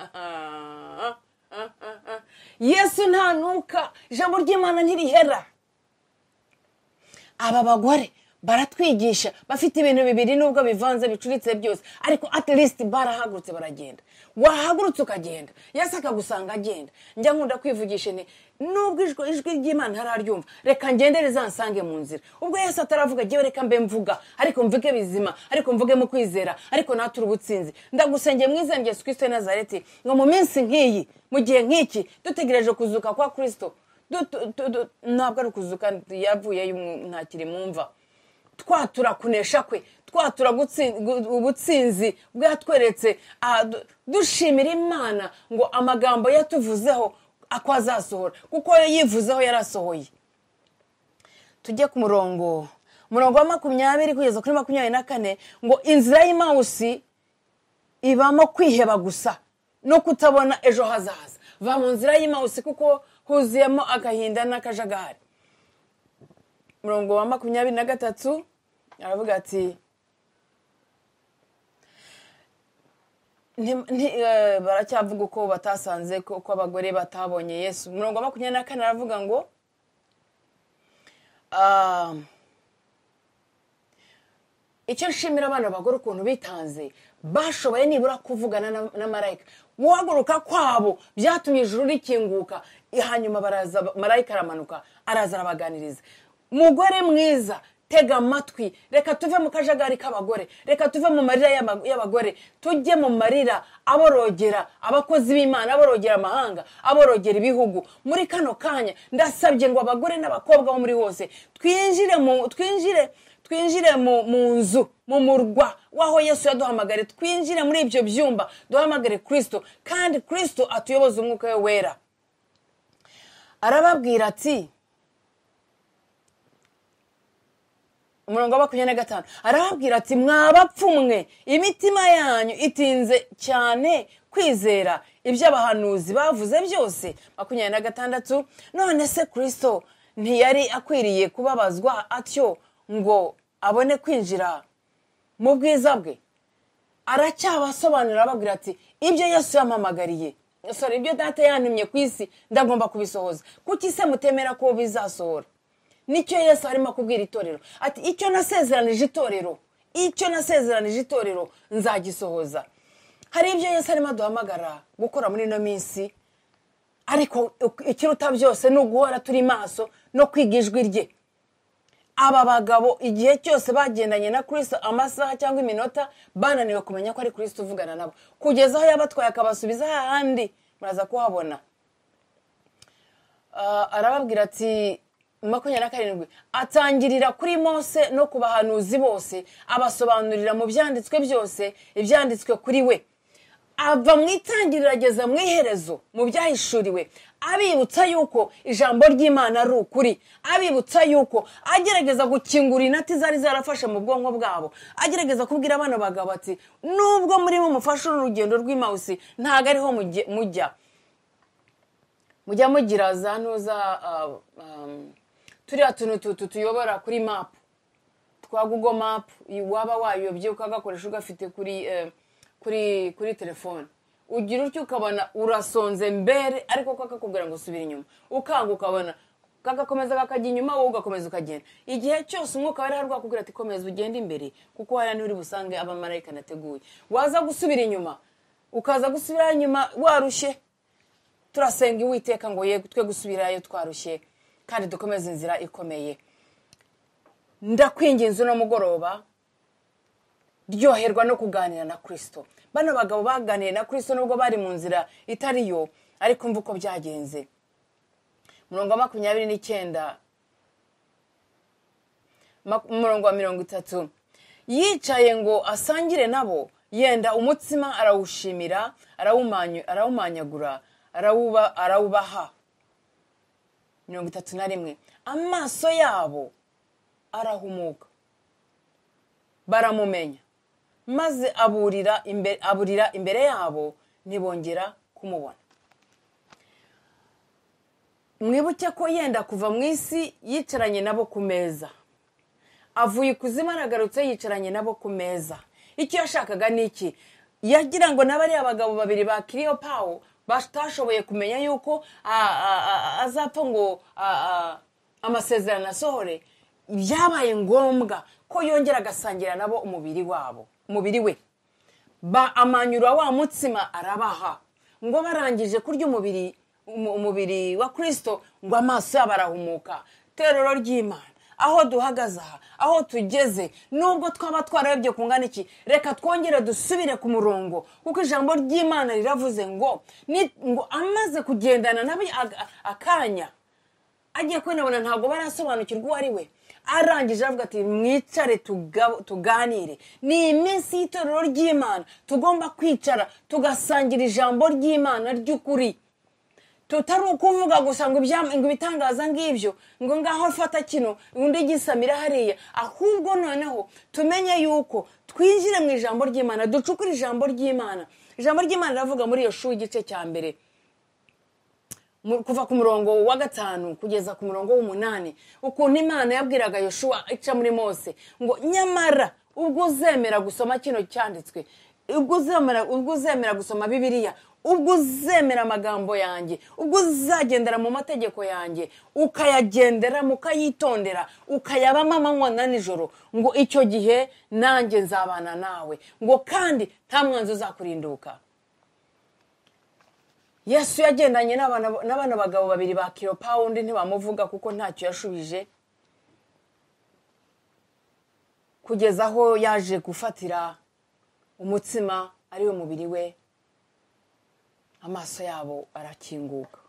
Yesu ntanuka, ijambo ry'Imana ntirihera. Aba bagore baratwigisha bafite ibintu bibiri nubwo bivanze bicuritse byose ariko at least barahagurutse baragenda. Wahagurutse ukagenda Yesu akagusanga agenda. Njya nkunda kwivugisha ni nubwo ijwi ijwi ry'Imana hararyumva reka ngendere zansange mu nzira. Ubwo Yesu ataravuga giye reka mbe mvuga ariko mvuge bizima ariko mvuge mu kwizera ariko natura ubutsinzi. Ndagusengeye mu izina rya Yesu Kristo wa Nazareti ngo mu minsi nk'iyi mu gihe nk'iki dutegereje kuzuka kwa Kristo ntabwo ari kuzuka yavuye ntakiri mumva twatura kunesha kwe twatura ubutsinzi bwatweretse dushimira Imana ngo amagambo yatuvuzeho akwazasohora kuko yivuzeho yarasohoye. Tujye ku murongo umurongo wa makumyabiri kugeza kuri makumyabiri na kane ngo inzira y'Imausi ibamo kwiheba gusa no kutabona ejo hazaza. Va mu nzira y'Imausi kuko huzuyemo agahinda n'akajagari. Murongo wa makumyabiri na gatatu aravuga ati baracyavuga uko batasanze ko abagore batabonye Yesu. Murongo wa makumyabiri na kane aravuga ngo icyo nshimira abana bagore ukuntu bitanze bashoboye nibura kuvugana na marayika. Guhaguruka kwabo byatumye ijuru rikinguka hanyuma baraza marayika aramanuka araza arabaganiriza. Mugore mwiza tega amatwi reka tuve mu kajagari k'abagore reka tuve mu marira y'abagore tujye mu marira aborogera abakozi b'Imana aborogera amahanga aborogera ibihugu. Muri kano kanya ndasabye ngo abagore n'abakobwa bo muri hose twinjire mu twinjire twinjire mu nzu mu murwa waho Yesu yaduhamagare twinjire muri ibyo byumba duhamagare Kristo kandi Kristo atuyoboza umwuka we wera. Arababwira ati umurongo wa makumyabiri na gatanu arababwira ati mwabapfumwe imitima yanyu itinze cyane kwizera ibyo abahanuzi bavuze byose. Makumyabiri na gatandatu none se Kristo ntiyari akwiriye kubabazwa atyo ngo abone kwinjira mu bwiza bwe? Aracyabasobanurira ababwira ati ibyo Yesu yampamagariye sorry ibyo data yantumye ku isi ndagomba kubisohoza. Kuki se mutemera ko bizasohora? Nicyo Yesu arimo kubwira itorero ati icyo nasezeranije itorero icyo nasezeranije itorero nzagisohoza. Hari ibyo Yesu arimo duhamagara gukora muri no minsi ariko ikiruta byose no guhora turi maso no kwiga ijwi rye. Aba bagabo igihe cyose bagendanye na Kristo amasaha cyangwa iminota bananiwe kumenya ko ari Kristo uvugana nabo kugeza aho yabatwaye akabasubiza hahandi muraza kuhabona. Arababwira ati makumyabiri na karindwi atangirira kuri Mose no ku bahanuzi bose abasobanurira mu byanditswe byose ibyanditswe kuri we. Ava mu itangiriro ageza mu iherezo mu byahishuriwe abibutsa yuko ijambo ry'Imana ari ukuri. Abibutsa yuko agerageza gukingura inati zari zarafashe mu bwonko bwabo. Agerageza kubwira abana bagabo ati nubwo muri mu mufasha urugendo rw'Imausi ntago ariho mujya mujya mugira za ntuza turiya tuntu tuyobora kuri map twa Google Map waba wayobye ukagakoresha ugafite kuri kuri kuri telefone. Ugira utyo ukabona urasonze mbere ariko kakakubwira ngo subira inyuma ukanga ukabona kagakomeza kakajya inyuma wowe ugakomeza ukagenda. Igihe cyose umwuka wari harwa kubwira ati komeza ugende imbere kuko hari n'uri busange abamarayika nateguye. Waza gusubira inyuma ukaza gusubira inyuma warushye. Turasenga Uwiteka ngo ye twe gusubirayo twarushye kandi dukomeze inzira ikomeye. Ndakwinginze no mugoroba ryoherwa no kuganira na Kristo. Bano bagabo baganiriye na Kristo nubwo bari mu nzira itariyo ariko mvuko byagenze. Murongo wa makumyabiri n'icyenda murongo wa mirongo itatu yicaye ngo asangire nabo yenda umutsima arawushimira arawumanyu arawumanyagura arawuba arawubaha. mirongo itatu na rimwe amaso yabo arahumuka baramumenya maze aburira imbere aburira imbere yabo ntibongera kumubona. Mwibuke ko yenda kuva mu isi yicaranye nabo ku meza avuye kuzima aragarutse yicaranye nabo ku meza. Icyo yashakaga niki? Yagira ngo nabari abagabo babiri ba Cleopawo batashoboye kumenya yuko azapfa ngo amasezerano asohore byabaye ngombwa ko yongera agasangira nabo umubiri wabo umubiri we ba amanyura wa mutsima arabaha ngo barangije kurya umubiri umubiri wa Kristo ngo amaso yabo arahumuka. Terero ry'Imana aho duhagaze aha aho tugeze nubwo twaba twararebye kungana iki reka twongere dusubire ku murongo kuko ijambo ry'Imana riravuze ngo ni ngo amaze kugendana nabi akanya agiye kwinabona ntabwo barasobanukirwa uwo ari we arangije avuga ati mwicare tuganire. Ni iminsi y'itorero ry'Imana tugomba kwicara tugasangira ijambo ry'Imana ry'ukuri tutari ukuvuga gusa ngo ibitangaza ngibyo ngo ngaho fata kino undi gisamira hariya ahubwo noneho tumenye yuko twinjire mu ijambo ry'Imana ducukura ijambo ry'Imana. Ijambo ry'Imana riravuga muri Yoshua igice cya mbere kuva ku murongo wa gatanu kugeza ku murongo w'umunani ukuntu Imana yabwiraga Yoshua ica muri Mose ngo nyamara ubwo uzemera gusoma kino cyanditswe ubwo uzemera ubwo uzemera gusoma Bibiliya ubwo uzemera amagambo yanjye ubwo uzagendera mu mategeko yanjye ukayagendera mukayitondera ukayabama amanywa na nijoro ngo icyo gihe nanjye nzabana nawe ngo kandi nta mwanzi uzakurinduka. Yesu yagendanye n'abana n'abana bagabo babiri ba Kilopa undi ntibamuvuga kuko ntacyo yashubije kugeza aho yaje gufatira umutsima ari we mubiri we amaso yabo arakinguka.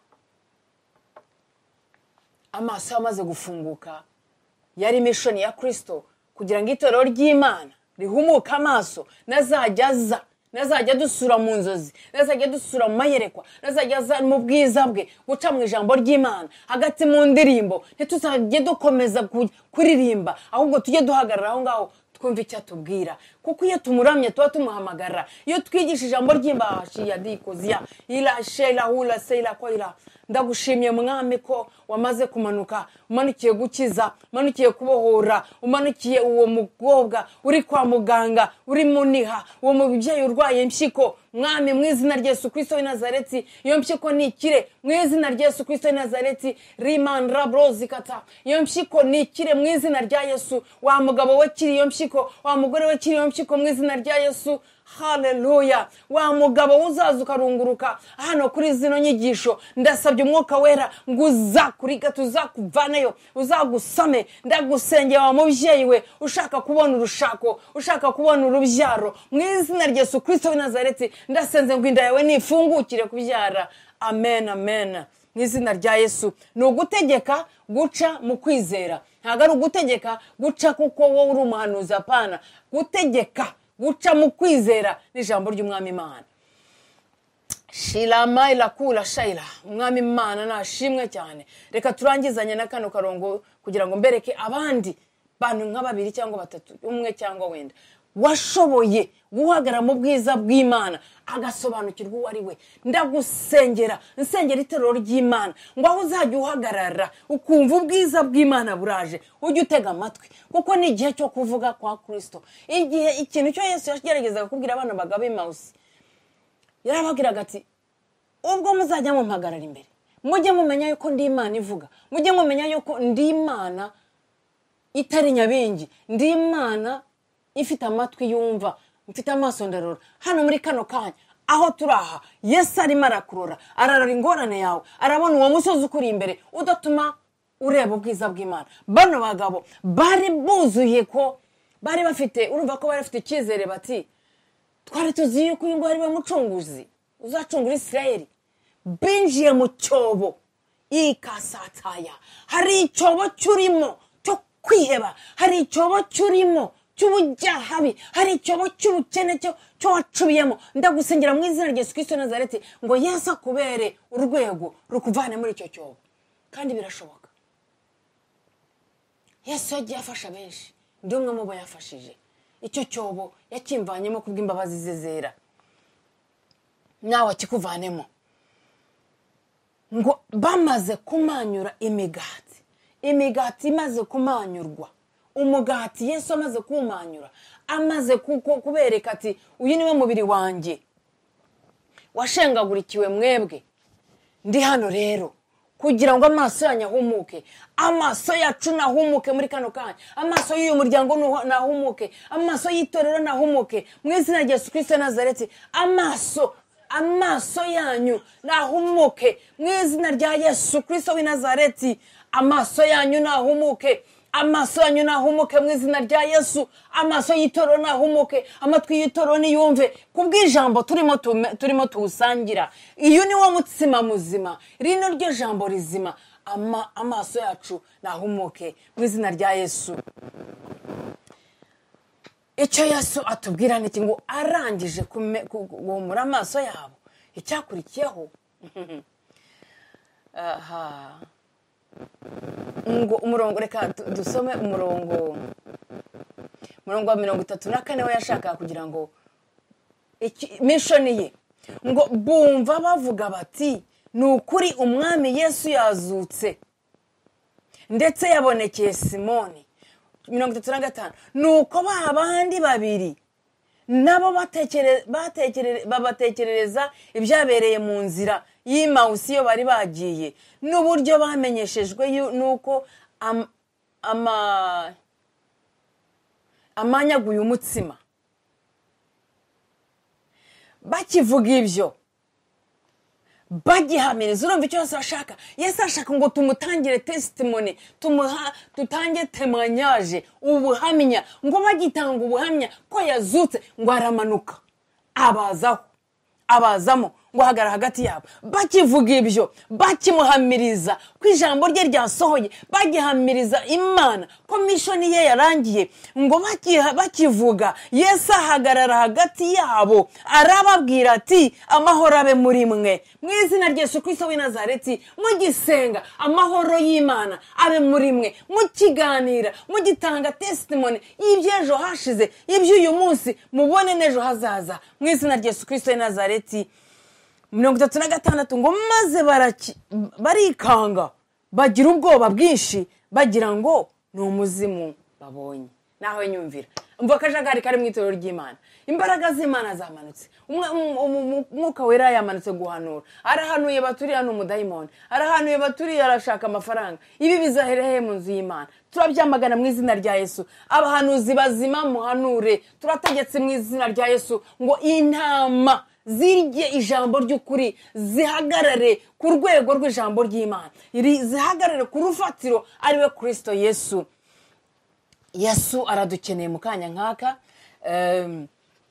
Amaso amaze gufunguka yari mission ya Kristo kugira ngo itorero ry'Imana rihumuka amaso nazajyaza nazajya dusura mu nzozi nazajya dusura mu mayerekwa nazajya mu bwiza bwe guca mu ijambo ry'Imana hagati mu ndirimbo ntituzajye dukomeza kuririmba ahubwo tujye duhagarara aho ngaho twumva icyo atubwira kuko iyo tumuramye tuba tumuhamagara. Iyo twigisha ijambo ry'Imana ya dikozia ila shela hula seila koira ndagushimye mwami ko wamaze kumanuka umanukiye gukiza umanukiye kubohora umanukiye uwo mugobwa uri kwa muganga uri muniha uwo mubyeyi urwaye impyiko mwami mu izina rya Yesu Kristo w'i Nazareti iyo mpyiko nikire mu izina rya Yesu Kristo w'i Nazareti riman rabrozi kata iyo mpyiko nikire mu izina rya Yesu wa mugabo we kiri iyo mpyiko wa mugore we kiri iyo mpyiko mu izina rya Yesu. Haleluya. Wa mugabo uzaza ukarunguruka hano kuri zino nyigisho ndasabye umwuka wera ngo uzakuriga tuzakuvaneyo uzagusame ndagusengera wa mubyeyi we ushaka kubona urushako ushaka kubona urubyaro mu izina rya Yesu Kristo w'i Nazareti ndasenze ngo inda yawe nifungukire kubyara. Amen amen mu izina rya Yesu. Ni ugutegeka guca mu kwizera ntabwo ari ugutegeka guca kuko wowe uri umuhanuzi apana gutegeka guca mu kwizera n'ijambo ry'Umwami Imana. Shilama ilakula shaila Umwami Imana nashimwe cyane. Reka turangizanye na kano karongo kugira ngo mbereke abandi bantu nka babiri cyangwa batatu umwe cyangwa wenda washoboye guhagara mu bwiza bw'Imana agasobanukirwa uwo ari we. Ndagusengera nsengera itorero ry'Imana ngo aho uzajya uhagarara ukumva ubwiza bw'Imana buraje ujye utega amatwi kuko ni igihe cyo kuvuga kwa Kristo. Igihe ikintu cyo Yesu yageragezaga kubwira abana bagabe Emausi yarababwiraga ati ubwo muzajya mumpagarara imbere mujye mumenya yuko ndi Imana ivuga mujye mumenya yuko ndi Imana itari nyabingi ndi Imana ifite amatwi yumva mfite amaso ndarora. Hano muri kano kanya aho turaha Yesu arimo arakurora ararora ingorane yawe arabona uwo musozi ukuri imbere udatuma ureba ubwiza bw'Imana. Bano bagabo bari buzuye ko bari bafite urumva ko bari bafite icyizere bati twari tuzi yuko uyu ngo ari we mucunguzi uzacungura Isirayeli. Binjiye mu cyobo ikasataya hari icyobo cyurimo cyo kwiheba hari icyobo cyurimo cy'ubujyahabi hari icyobo cy'ubukene cyo cyo wacubiyemo. Ndagusengera mu izina rya Yesu Kristo Nazareti ngo Yesu akubere urwego rukuvane muri icyo cyobo kandi birashoboka. Yesu yagiye afasha benshi ndi umwe mu bo yafashije. Icyo cyobo yakimvanyemo kubw'imbabazi ze zera nawe akikuvanemo ngo bamaze kumanyura imigati imigati imaze kumanyurwa umugati Yesu amaze kumanyura amaze kubereka ati uyu niwe mubiri wanjye washengagurikiwe mwebwe ndi hano rero kugira ngo amaso yanyu ahumuke, amaso yacu nahumuke muri kano kanya, amaso y'uyu muryango nahumuke, amaso y'itorero nahumuke mu izina rya Yesu Kristo Nazareti. Amaso amaso yanyu nahumuke mu izina rya Yesu Kristo w'i Nazareti. Amaso yanyu nahumuke, amaso yanyu nahumuke mu izina rya Yesu. Amaso y'itoro nahumuke, amatwi y'itoro niyumve kubw'ijambo turimo turimo tusangira. Iyo ni wo mutsima muzima, rino ryo jambo rizima. Ama, amaso yacu nahumuke mu izina rya Yesu. Icyo Yesu atubwira niki ngo arangije guhumura amaso yabo, icyakurikiyeho aha ngo umurongo, reka dusome umurongo umurongo wa mirongo itatu na kane we yashaka kugira ngo mission ye ngo bumva bavuga bati ni ukuri umwami Yesu yazutse ndetse yabonekeye Simoni. mirongo itatu na gatanu nuko ba bandi babiri nabo babatekerereza ibyabereye mu nzira y'Imawusi yo bari bagiye n'uburyo bamenyeshejwe nuko ama amanyaguye umutsima. Bakivuga ibyo bagihamiriza, urumva icyo Yesu ashaka. Yesu ashaka ngo tumutangire testimony, tumuha tutange témoignage, ubuhamya, ngo bagitanga ubuhamya ko yazutse, ngo aramanuka abazaho abazamo ngo hagara hagati yabo. Bakivuga ibyo bakimuhamiriza ko ijambo rye ryasohoye, bagihamiriza Imana ko mission ye yarangiye, ngo bakivuga Yesu ahagarara hagati yabo arababwira ati amahoro abe muri mwe mu izina rya Yesu Kristo w'i Nazareti. Mugisenga amahoro y'Imana abe muri mwe, mukiganira mugitanga testimony y'ibyejo hashize, iby'uyu munsi mubone nejo hazaza mu izina rya Yesu Kristo w'i Nazareti. mirongo itatu na gatandatu ngo maze barikanga bagira ubwoba bwinshi bagira ngo ni umuzimu babonye. Naho nyumvira umva akajagari kari mu itorero ry'Imana, imbaraga z'Imana zamanutse, umwuka wera yamanutse guhanura, arahanuye baturiya n'umudayimoni, arahanuye baturiya arashaka amafaranga. Ibi bizaherehe mu nzu y'Imana, turabyamagana mu izina rya Yesu. Abahanuzi bazima muhanure, turategetse mu izina rya Yesu ngo intama zirye ijambo ry'ukuri, zihagarare ku rwego rw'ijambo ry'Imana, zihagarare ku rufatiro ariwe Kristo Yesu. Yesu aradukeneye mu kanya nkaka. um,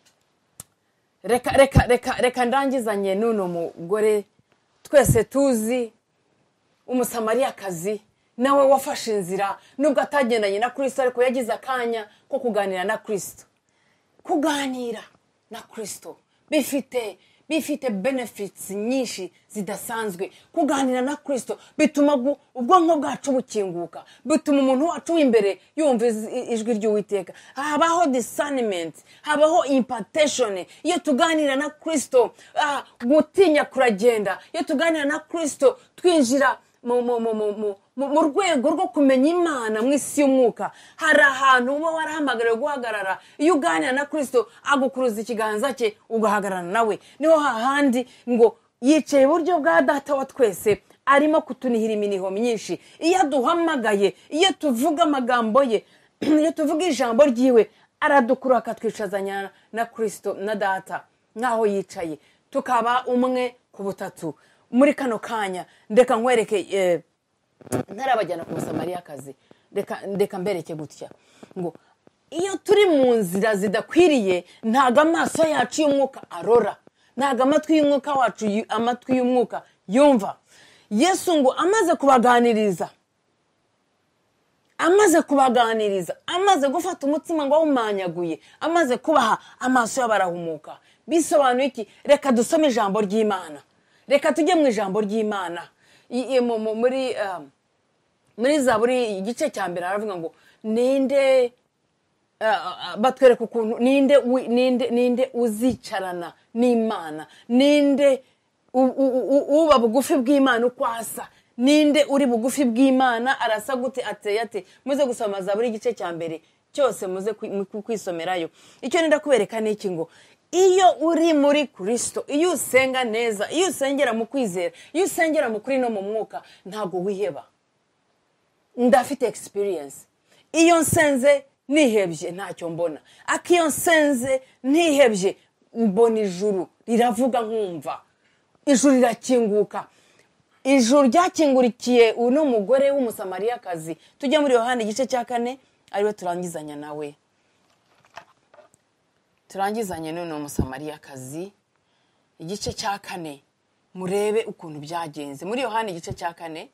reka reka reka reka ndangizanye n'uno mugore twese tuzi, umusamariyakazi, nawe wafashe inzira nubwo atagendanye na Kristo, ariko yagize akanya ko kuganira na Kristo. Kuganira na Kristo bifite bifite benefits nyinshi zidasanzwe. Kuganira na Kristo bituma ubwonko bwacu bukinguka, bituma umuntu wacu w'imbere yumva ijwi ry'Uwiteka, habaho discernment, habaho impartation. Iyo tuganira na Kristo ah, gutinya kuragenda. Iyo tuganira na Kristo twinjira mu mu mu mu mu rwego rwo kumenya Imana mu isi y'umwuka. Hari ahantu uba warahamagariwe guhagarara. Iyo uganira na Kristo agukuruza ikiganza cye ugahagarana nawe, niho hahandi ngo yicaye iburyo bwa Data wa twese arimo kutunihira iminiho myinshi. Iyo duhamagaye, iyo tuvuga amagambo ye, iyo tuvuga ijambo ryiwe, aradukura akatwicazanya na Kristo na Data naho yicaye, tukaba umwe ku butatu. Muri kano kanya ndeka nkwereke eh, ntarabajyana ku musamariyakazi, ndeka ndeka mbereke gutya ngo iyo turi mu nzira zidakwiriye ntago amaso yacu y'umwuka arora, ntago amatwi y'umwuka wacu amatwi y'umwuka yumva. Yesu ngo amaze kubaganiriza amaze kubaganiriza amaze gufata umutima ngo awumanyaguye, amaze kubaha amaso y'abarahumuka. Bisobanuye iki? Reka dusome ijambo ry'Imana, reka tujye mu ijambo ry'Imana. Muri muri Zaburi igice cya mbere aravuga ngo ninde, batwereka ukuntu ninde ninde ninde uzicarana n'Imana, ninde uba bugufi bw'Imana uko asa, ninde uri bugufi bw'Imana arasa gute, ateye ate. Muze gusoma Zaburi igice cya mbere cyose, muze kwisomerayo. Icyo nenda kubereka ni iki ngo iyo uri muri Kristo, iyo usenga neza, iyo usengera mu kwizera, iyo usengera mu kuri no mu mwuka, ntabwo wiheba. Ndafite experience. Iyo nsenze nihebye ntacyo mbona, akiyo nsenze ntihebye mbona ijuru riravuga nkumva, ijuru rirakinguka. Ijuru ryakingurikiye uno mugore w'umusamariyakazi. Tujya muri Yohana igice cya kane, ariwe turangizanya nawe. Turangizanye none umusamariyakazi igice cya kane, murebe ukuntu byagenze. Muri Yohana igice cya kane,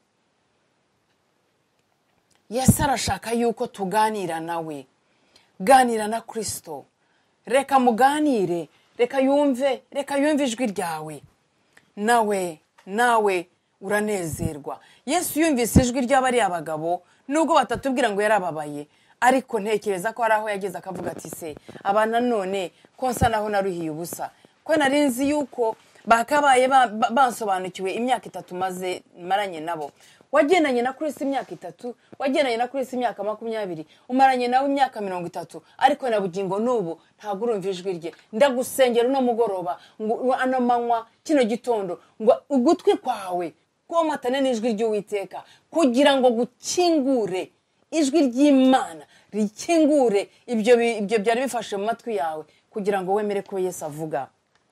Yesu arashaka yuko tuganira nawe, ganira na Kristo. Reka muganire, reka yumve, reka yumve ijwi ryawe. Nawe, nawe uranezerwa. Yesu yumvise ijwi ry'abari abagabo, nubwo batatubwira ngo yarababaye, ariko ntekereza ko ari aho yageze akavuga ati se, abana none ko nsa naho naruhiye ubusa, ko narinzi yuko bakabaye bansobanukiwe imyaka itatu maze maranye nabo. Wagendanye na Kristo imyaka itatu, wagendanye na Kristo imyaka makumyabiri, umaranye nawe imyaka mirongo itatu, ariko na bugingo n'ubu ntabwo urumva ijwi rye. Ndagusengera uno mugoroba, ngo ano manywa, kino gitondo, ngo ugutwi kwawe komatane n'ijwi ry'Uwiteka, kugira ngo gukingure ijwi ry'Imana, rikingure ibyo ibyo byari bifashe mu matwi yawe, kugira ngo wemere ko Yesu avuga.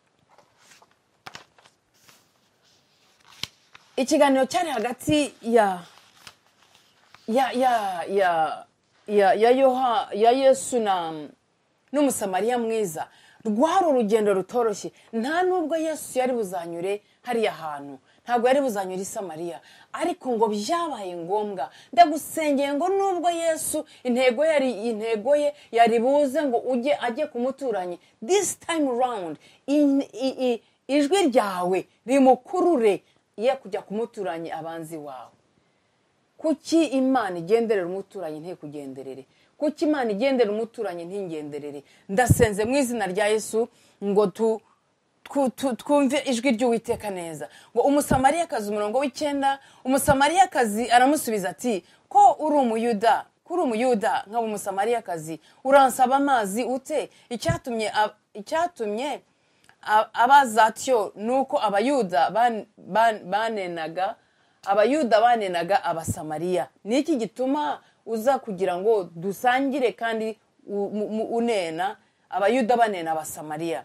Ikiganiro cyari hagati ya ya ya ya ya ya Yoha ya Yesu na n'umusamariya mwiza. Rwari urugendo rutoroshye, nta nubwo Yesu yari buzanyure hariya hantu, ntabwo yari buzanyure i Samariya, ariko ngo byabaye ngombwa. Ndagusengeye ngo nubwo Yesu intego yari intego ye yari buze ngo ujye ajye kumuturanye, this time around ijwi ryawe rimukurure ye kujya kumuturanye abanzi wawe. Kuki Imana igenderera umuturanye nte kugenderere? Kuki Imana igendera umuturanye ntingenderere? Ndasenze mu izina rya Yesu ngo tu twumve ijwi ry'Uwiteka neza. Ngo umusamariyakazi umurongo w'icyenda, umusamariyakazi aramusubiza ati, ko uri umuyuda, kuri umuyuda nk'abo umusamariyakazi uransaba amazi ute? Icyatumye icyatumye abazatyo nuko abayuda banenaga abayuda banenaga abasamariya. Niki gituma uza kugira ngo dusangire kandi unena abayuda banena abasamariya?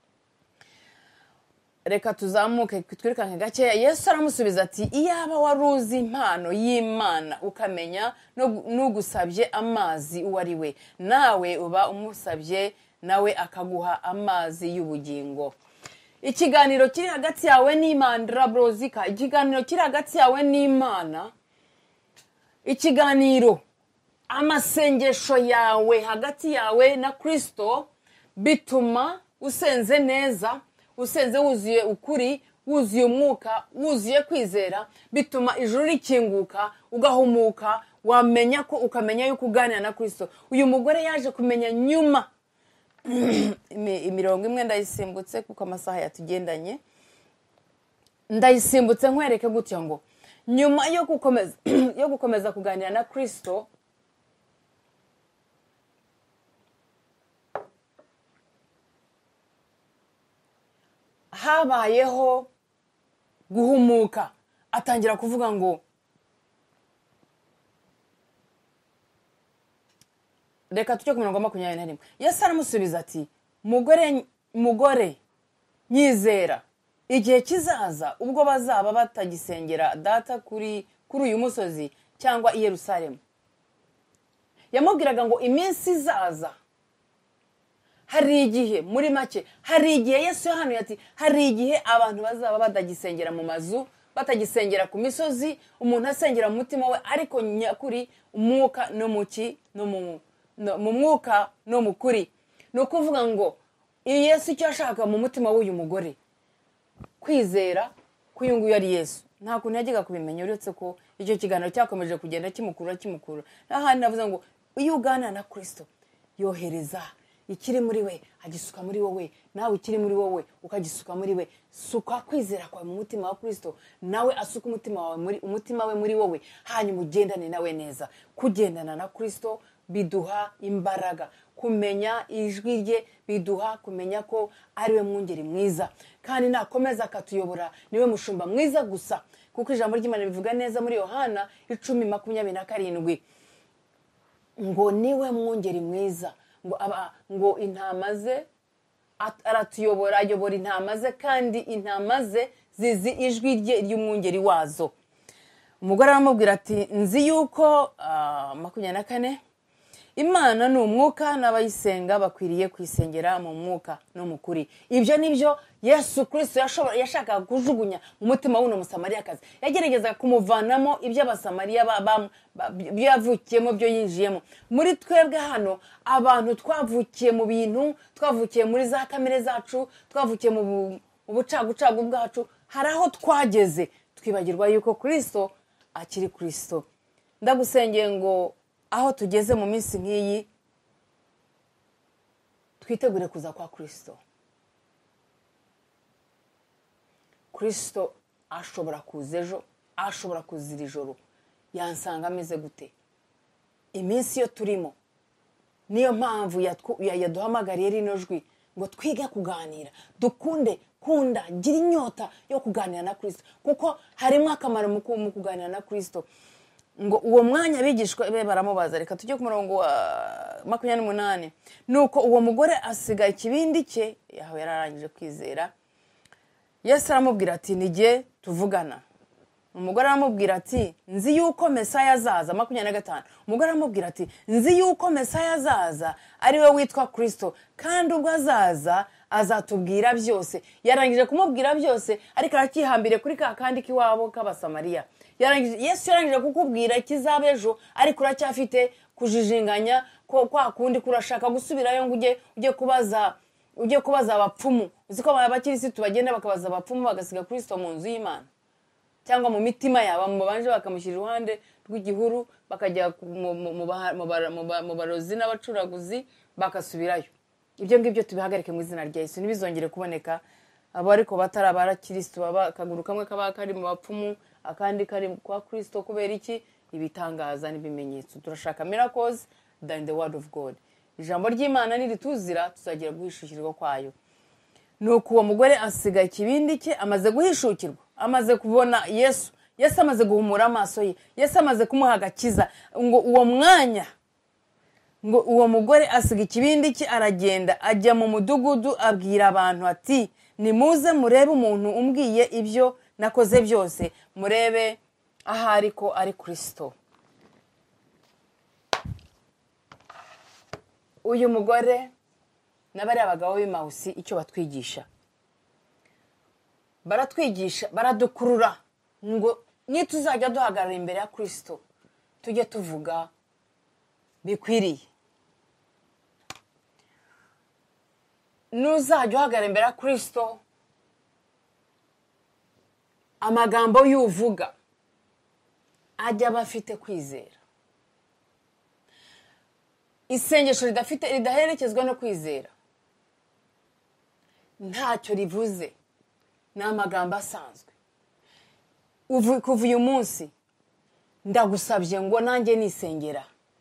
Reka tuzamuke twirukanke gakeya. Yesu aramusubiza ati, iyaba waruzi impano y'Imana ukamenya n'ugusabye amazi uwo ari we, nawe uba umusabye nawe akaguha amazi y'ubugingo. Ikiganiro kiri hagati yawe n'Imana, Rabrozika, ikiganiro kiri hagati yawe n'Imana, ikiganiro amasengesho yawe hagati yawe na Kristo bituma usenze neza, usenze wuzuye ukuri, wuzuye umwuka, wuzuye kwizera, bituma ijuru rikinguka, ugahumuka, wamenya ko ukamenya yuko uganira na Kristo. Uyu mugore yaje kumenya nyuma. Imirongo imwe ndayisimbutse kuko amasaha yatugendanye, ndayisimbutse nkwereke gutya ngo nyuma yo gukomeza yo gukomeza kuganira na Kristo, habayeho guhumuka. Atangira kuvuga ngo, reka tujye ku mirongo makumyabiri na rimwe. Yesu aramusubiza ati, mugore mugore nyizera, igihe kizaza ubwo bazaba batagisengera data kuri kuri uyu musozi cyangwa i Yerusalemu. Yamubwiraga ngo iminsi izaza, hari igihe, muri make hari igihe Yesu yahanuye ati hari igihe abantu bazaba batagisengera mu mazu, batagisengera ku misozi, umuntu asengera mu mutima we, ariko nyakuri umwuka no muki no mu mu mwuka no mukuri. No kuvuga ngo Yesu icyo ashaka mu mutima w'uyu mugore, kwizera kuyunguye ari Yesu. Nta kuntu yagiga kubimenya, uretse ko icyo kiganiro cyakomeje kugenda kimukura kimukura. N'ahandi navuze ngo iyo ugana na Kristo, yohereza ikiri muri we agisuka muri wowe, nawe ikiri muri wowe ukagisuka muri we. Suka kwizera kwa mu mutima wa Kristo, nawe asuka umutima wawe muri umutima we muri wowe, hanyuma ugendane nawe neza. Kugendana na Kristo biduha imbaraga, kumenya ijwi rye biduha kumenya ko ari we mwungeri mwiza, kandi nakomeza akatuyobora niwe mushumba mwiza gusa, kuko ijambo ry'Imana bivuga neza muri Yohana icumi makumyabiri na karindwi ngo niwe mwungeri mwiza, ngo aba ngo intama ze aratuyobora, ayobora intama ze, kandi intama ze zizi ijwi rye ry'umwungeri wazo. Umugore aramubwira ati nzi yuko uh, makumyabiri na kane Imana ni umwuka, n'abayisenga bakwiriye kwisengera mu mwuka no mu kuri. Ibyo nibyo Yesu Kristo yashakaga kujugunya mu mutima w'uno Musamariyakazi. Yagerageza kumuvanamo ibyo abasamariya byavukiyemo, byo yinjiyemo. Muri twebwe hano abantu twavukiye mu bintu, twavukiye muri za kamere zacu, twavukiye mu bucagucagu bwacu, hari aho twageze twibagirwa yuko Kristo akiri Kristo. Ndagusengeye ngo aho tugeze mu minsi nk'iyi twitegure kuza kwa Kristo. Kristo ashobora kuza ejo, ashobora kuzira ijoro, yansanga ameze gute? Iminsi yo turimo niyo mpamvu yaduhamagariye rino jwi ngo twige kuganira, dukunde kunda gira inyota yo kuganira na Kristo, kuko harimo akamaro mu kuganira na Kristo. Ngo uwo mwanya bigishwa be baramubaza, reka tujye ku murongo wa makumyabiri n'umunani. Nuko uwo mugore asiga ikibindi cye, yaho yararangije kwizera. Yesu aramubwira ati nige tuvugana. Umugore aramubwira ati nzi yuko Mesaya azaza. makumyabiri na gatanu umugore aramubwira ati nzi yuko Mesaya azaza ari we witwa Kristo, kandi ubwo azaza azatubwira byose. Yarangije kumubwira byose, ariko arakihambire kuri ka kandi k'iwabo k'abasamariya. Yesu yarangije kukubwira ikizaba ejo, ariko uracyafite kujijinganya ko kwa kundi kurashaka gusubirayo ngo ujye ujye kubaza ujye kubaza abapfumu. Uziko abakirisitu bagenda bakabaza abapfumu bagasiga Kristo mu nzu y'Imana, cyangwa mu mitima yabo mubanje bakamushyira iruhande rw'igihuru, bakajya mu barozi n'abacuraguzi bakasubirayo. Ibyo ngibyo tubihagarike mu izina rya Yesu, ntibizongere kuboneka. Abo ariko batari abarakirisitu baba kaguru kamwe kaba kari mu bapfumu, akandi kari kwa Kristo. Kubera iki? Ibitangaza n'ibimenyetso. Turashaka miracles than the word of God. Ijambo ry'Imana nirituzira tuzagira guhishukirwa kwayo. Nuko uwo mugore asiga ikibindi cye, amaze guhishukirwa, amaze kubona Yesu. Yesu amaze guhumura amaso ye, Yesu amaze kumuha agakiza. Ngo uwo mwanya ngo uwo mugore asiga ikibindi cye, aragenda ajya mu mudugudu, abwira abantu ati nimuze murebe umuntu umbwiye ibyo nakoze byose, murebe ahari ko ari Kristo. Uyu mugore n'abari abagabo b'Imausi icyo batwigisha, baratwigisha, baradukurura ngo nituzajya duhagarara imbere ya Kristo tujye tuvuga bikwiriye. Nuzajya uhagarara imbere ya Kristo, amagambo y'uvuga ajya bafite kwizera. Isengesho ridafite ridaherekezwa no kwizera ntacyo rivuze, ni amagambo asanzwe. Kuva uyu munsi ndagusabye ngo nanjye nisengera,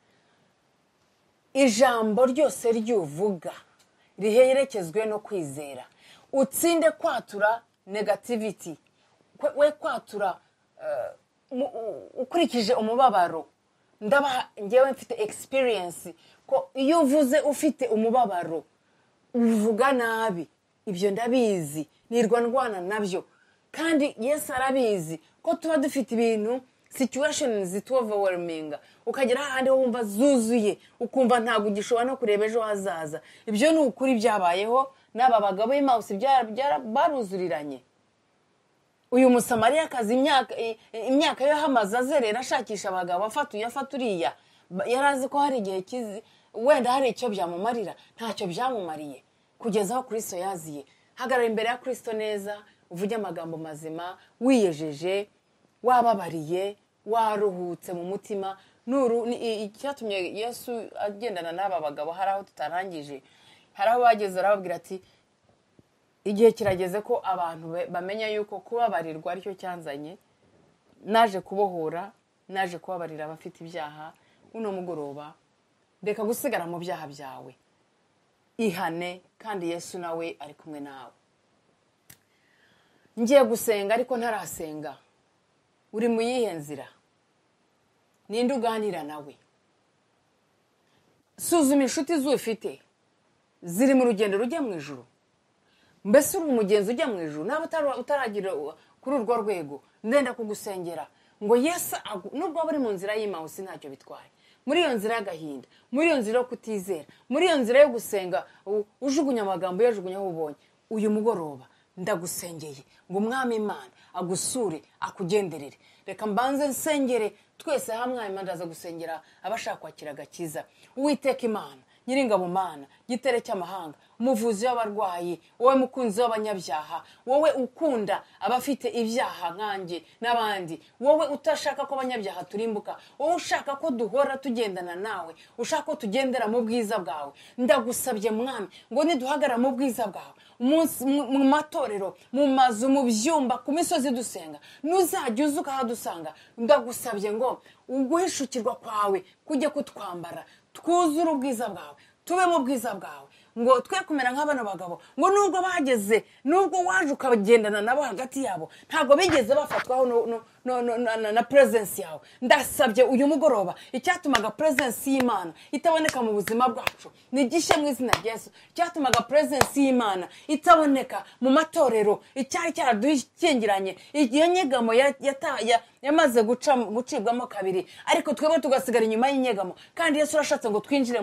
ijambo ryose ry'uvuga riherekezwe no kwizera. Utsinde kwatura negativity, we kwatura uh, ukurikije umubabaro. Ndaba ngewe mfite experience ko iyo uvuze ufite umubabaro uvuga nabi. Ibyo ndabizi, nirwa ndwana nabyo, kandi Yesu arabizi ko tuba dufite ibintu situations zitoverwhelming, ukagera ahandi wumva zuzuye, ukumva ntago ugishobora no kureba ejo hazaza. Ibyo ni ukuri byabayeho n'aba bagabo b'Imausi, byara baruzuriranye. Uyu Musamariyakazi imyaka imyaka yo hamaze azerera ashakisha abagabo, afatuye afaturiya, yarazi ko hari igihe kizi wenda hari icyo byamumarira, ntacyo byamumariye, kugeza aho Kristo yaziye. Hagarara imbere ya Kristo neza, uvuge amagambo mazima, wiyejeje, wababariye, waruhutse mu mutima. Nuru icyatumye Yesu agendana n'aba bagabo, hari aho tutarangije, hari aho bageze arababwira ati igihe kirageze ko abantu bamenya yuko kubabarirwa aricyo cyanzanye, naje kubohora, naje kubabarira abafite ibyaha. Uno mugoroba reka gusigara mu byaha byawe, ihane kandi Yesu nawe ari kumwe nawe. Ngiye gusenga ariko ntarasenga, uri mu yihe nzira? Ninde uganira nawe? Suzuma inshuti z'ufite ziri mu rugendo rujya mu ijuru. Mbese uri umugenzi ujya mu ijuru, naba utaragira kuri urwo rwego, ndenda kugusengera ngo Yesu nubwo bari mu nzira y'Imausi ntacyo bitwaye, muri iyo nzira y'agahinda, muri iyo nzira yo kutizera, muri iyo nzira yo gusenga ujugunya amagambo yajugunya aho ubonye, uyu mugoroba ndagusengeye ngo Umwami Imana agusure akugenderere. Reka mbanze nsengere twese hamwe, Imana ndaza gusengera abashaka kwakira agakiza. Uwiteka Imana Nyiringabo Mana, gitere cy'amahanga, umuvuzi w'abarwayi, wowe mukunzi w'abanyabyaha, wowe ukunda abafite ibyaha nkanjye n'abandi, wowe utashaka ko abanyabyaha turimbuka, wowe ushaka ko duhora tugendana nawe, ushaka ko tugendera mu bwiza bwawe. Ndagusabye Mwami ngo niduhagara mu bwiza bwawe, mu matorero, mu mazu, mu byumba, ku misozi dusenga, nuzajya uza ukahadusanga. Ndagusabye ngo uguhishukirwa kwawe kujye kutwambara, twuzure ubwiza bwawe, tube mu bwiza bwawe, ngo twe kumera nk'abana bagabo, ngo nubwo bageze, nubwo waje ukagendana nabo hagati yabo, ntago bigeze bafatwaho no, no, no, no, na, na presence yawe. Ndasabye uyu mugoroba icyatumaga presence y'Imana itaboneka mu buzima bwacu nigishe mu izina rya Yesu. Icyatumaga presence y'Imana itaboneka mu matorero, icyari cyaraduhingiranye, iyo nyegamo yataya yamaze guca gucibwamo kabiri, ariko twebwe tugasigara inyuma y'inyegamo. Kandi Yesu arashatse ngo twinjire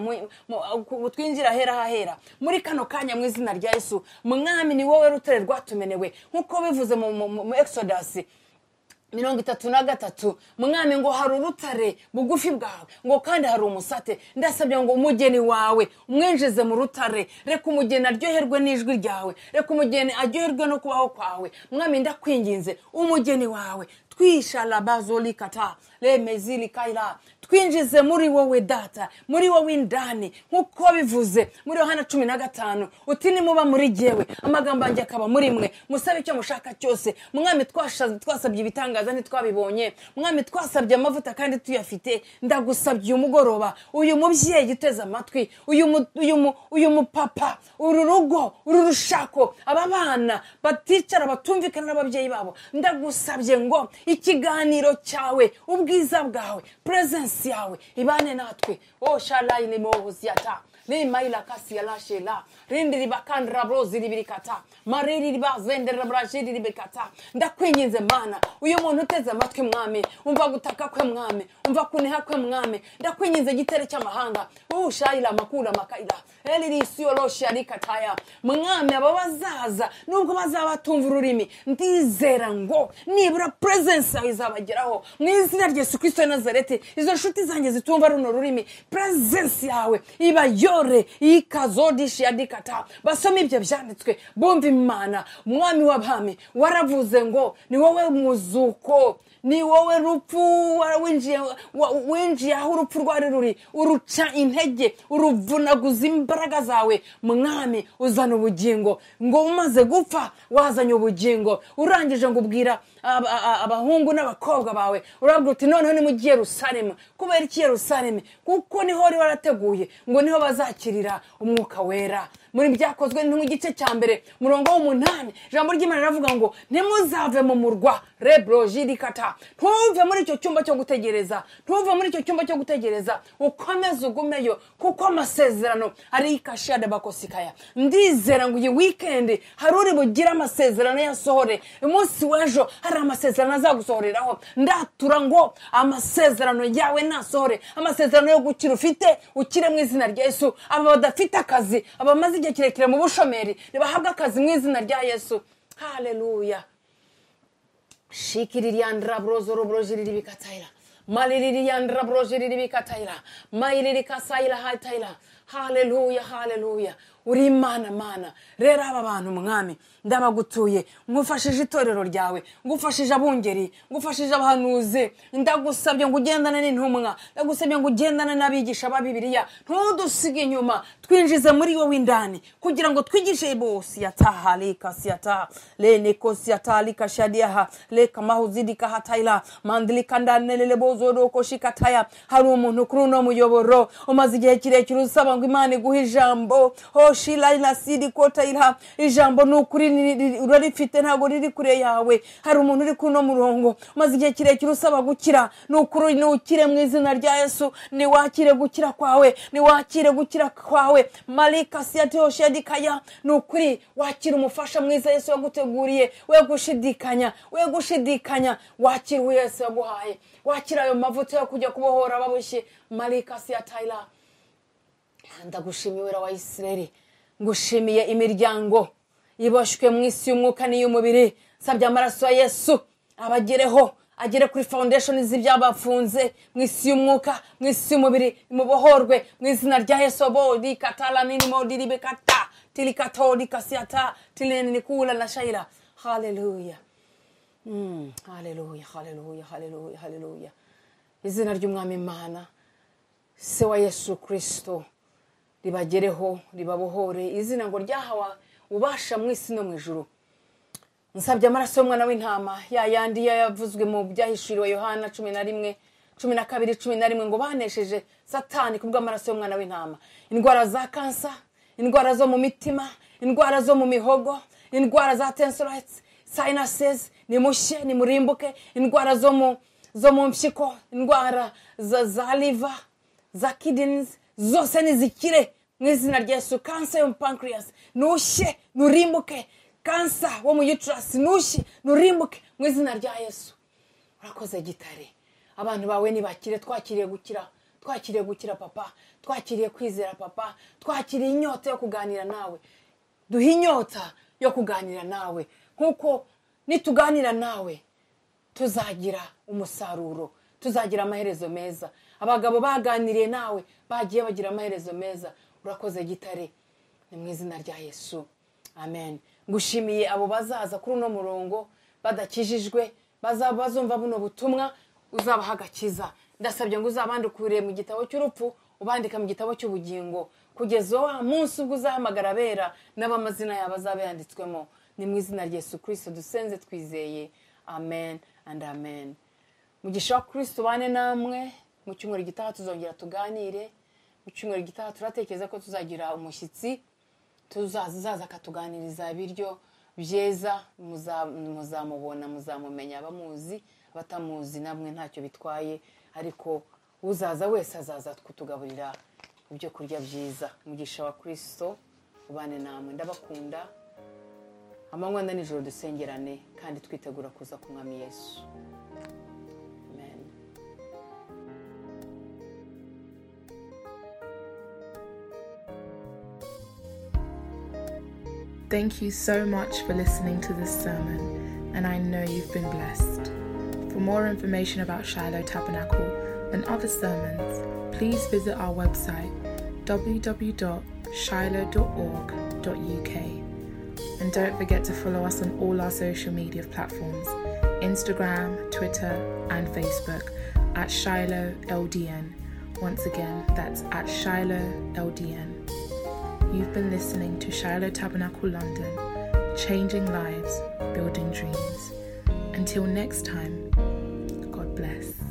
mu twinjira hera hahera muri kano kanya mu izina rya Yesu. Mwami ni wowe rutare rwatumenewe, nkuko bivuze mu Exodus mirongo itatu na gatatu. Mwami ngo hari urutare bugufi bwawe, ngo kandi hari umusate. Ndasabye ngo umugeni wawe umwinjize mu rutare, reka umugeni aryoherwe n'ijwi ryawe, reka umugeni aryoherwe no kubaho kwawe. Mwami ndakwinginze umugeni wawe twisha la bazoli kata le mezili kaila, twinjize muri wowe data, muri wowe indani, nkuko bivuze muri Yohana cumi na gatanu, uti nimuba muri jewe amagambo yanjye akaba muri mwe, musabe icyo mushaka cyose. Mwami twasabye ibitangaza ntitwabibonye, Mwami twasabye amavuta kandi tuyafite. Ndagusabye umugoroba uyu mubyeyi uteze amatwi, uyu uyu uyu mupapa, uru rugo, uru rushako, aba bana baticara batumvikana n'ababyeyi babo, ndagusabye ngo ikiganiro cyawe, ubwiza bwawe, presence yawe ibane natwe. Oh shalai ni mohuziata ni maila kasi ya lashela rindi ribakandra brozi ribirikata mariri ribazendera brajiri ribikata. Ndakwinginze Mana uyu muntu uteze amatwi Mwami, umva gutaka kwe Mwami, umva kuniha kwe Mwami. Ndakwinginze gitere cy'amahanga, oh shaila makula makaila eli risiolosha rikataya. Mwami aba bazaza nubwo bazabatumva ururimi, ndizera ngo nibura presence yawe izabageraho mu izina rya Yesu Kristo Nazareti. Izo nshuti zanjye zitumva runo rurimi, presence yawe ibayore ikazodisha dikata, basome ibyo byanditswe bumva Imana. Mwami w'abami waravuze ngo ni wowe muzuko, ni wowe rupfu winjiye winjiye aho urupfu rwari ruri, uruca intege, uruvunaguza imbaraga zawe. Mwami uzana ubugingo, ngo umaze gupfa wazanye ubugingo. Urangije ngo ubwira abahungu n'abakobwa bawe, urabwira uti noneho ni mu Yerusalemu. Kubera iki Yerusalemu? Kuko niho wari warateguye ngo niho bazakirira umwuka wera. Muri byakozwe ni nk'igice cya mbere murongo w'umunani, ijambo ry'Imana riravuga ngo ntimuzave mu murwa rebrojirikata. Ntuve muri icyo cyumba cyo gutegereza, ntuve muri icyo cyumba cyo gutegereza, ukomeze ugumeyo, kuko amasezerano ari ikashada bakosikaya. Ndizera ngo iyi weekend hari uri bugira amasezerano yasohore. Umunsi w'ejo hari amasezerano azagusohoreraho. Ndatura ngo amasezerano yawe nasohore, amasezerano yo gukira ufite ukire mu izina rya Yesu. Aba badafite akazi, abamaze igihe kirekire mu bushomeri, nibahabwa akazi mu izina rya Yesu. Haleluya. Shikiri yandra brozo robrojiri bikataira, maliri yandra brojiri bikataira, mairi kasaira hataira. Haleluya, haleluya. uri imana mana. Rero aba bantu mwami ndabagutuye, ngufashije itorero ryawe, ngufashije abungeri, ngufashije abahanuzi, ndagusabye ngo ugendane n'intumwa, ndagusabye ngo ugendane n'abigisha ba Bibiliya, ntudusige inyuma, twinjize muri wowe indani kugira ngo twigishe bose yataha leka siata lene kosiata lika shadia leka mahuzidika hataila mandlika ndanelele bozoro koshikataya. Hari umuntu kuri uno muyoboro umaze igihe kirekire usaba ngo Imana iguhe ijambo, hoshila ila sidi kota ila ijambo nukuri urarifite ntago riri kure yawe. Hari umuntu uri kuno murongo umaze igihe kirekire usaba gukira, nukuri nukire mu izina rya Yesu, ni wakire gukira kwawe, ni wakire gukira kwawe. Malika siati hoshedikaya, nukuri wakire umufasha mwiza Yesu yaguteguriye, we gushidikanya, we gushidikanya, wakire uwo Yesu yaguhaye, wakire ayo mavuta yo kujya kubohora babushye. Malika siataila, ndagushimiye wa Isirayeli, ngushimiye imiryango iboshwe mu isi y'umwuka n'iy'umubiri. Sabye amaraso ya Yesu abagereho, agere kuri foundation z'ibyabafunze mu isi y'umwuka, mu isi y'umubiri, mubohorwe mu izina rya Yesu. Bo dikatala ninimo diribekata tilikato dikasiata tilene nikula na shaira. Hallelujah. Mm, hallelujah, hallelujah, hallelujah, hallelujah. Izina ry'umwami Imana se wa Yesu Kristo ribagereho, ribabohore. Izina ngo ryahawa ubasha mu isi no mu ijuru. Nsabye amaraso y'umwana w'intama ya yandi yavuzwe mu byahishuriwe Yohana cumi na rimwe cumi na kabiri cumi na rimwe ngo banesheje Satani kubwa amaraso y'umwana w'intama. Indwara za kansa, indwara zo mu mitima, indwara zo mu mihogo, indwara za tonsillitis, sinuses, ni mushe ni murimbuke. Indwara zo mu zo mu mpyiko, indwara za, za liver, za kidneys, zose nizikire mu izina rya Yesu. Kansa yo mu pancreas nushe nurimbuke, kansa wo mu uterus nushe nurimbuke mu izina rya Yesu. Urakoze gitare, abantu bawe nibakire, twakiriye gukira, twakiriye gukira papa, twakiriye kwizera papa, twakiriye inyota yo kuganira nawe. Duha inyota yo kuganira nawe, nkuko nituganira nawe tuzagira umusaruro, tuzagira amaherezo meza. Abagabo baganiriye nawe bagiye bagira amaherezo meza. Urakoze gitare, ni mu izina rya Yesu, amen. Ngushimiye abo bazaza kuri uno murongo badakijijwe, bazabazumva buno butumwa, uzabaha agakiza. Ndasabye ngo uzabandukure mu gitabo cy'urupfu, ubandika mu gitabo cy'ubugingo, kugeza wa munsi ubwo uzahamagara abera n'abamazina yabo azabe yanditswemo. Ni mu izina rya Yesu Kristo dusenze twizeye, amen and amen. Mugisha wa Kristo bane namwe. Mu cyumweru gitaha tuzongera tuganire. Mu cyumweru gitaha turatekereza ko tuzagira umushyitsi, tuzaza akatuganiriza ibiryo byeza. Muzamubona, muzamumenya, abamuzi batamuzi namwe ntacyo bitwaye, ariko uzaza wese azaza kutugaburira ibyo kurya byiza. Mugisha wa Kristo ubane namwe, ndabakunda. Amanywa na nijoro dusengerane kandi twitegura kuza ku Mwami Yesu. Amen. Thank you so much for listening to this sermon, and I know you've been blessed. For more information about Shiloh Tabernacle and other sermons, please visit our website w w w dot shiloh dot org dot u k. And don't forget to follow us on all our social media platforms, Instagram, Twitter and Facebook at Shiloh L D N. Once again, that's at Shiloh L D N. You've been listening to Shiloh Tabernacle London, changing lives, building dreams. Until next time, God bless.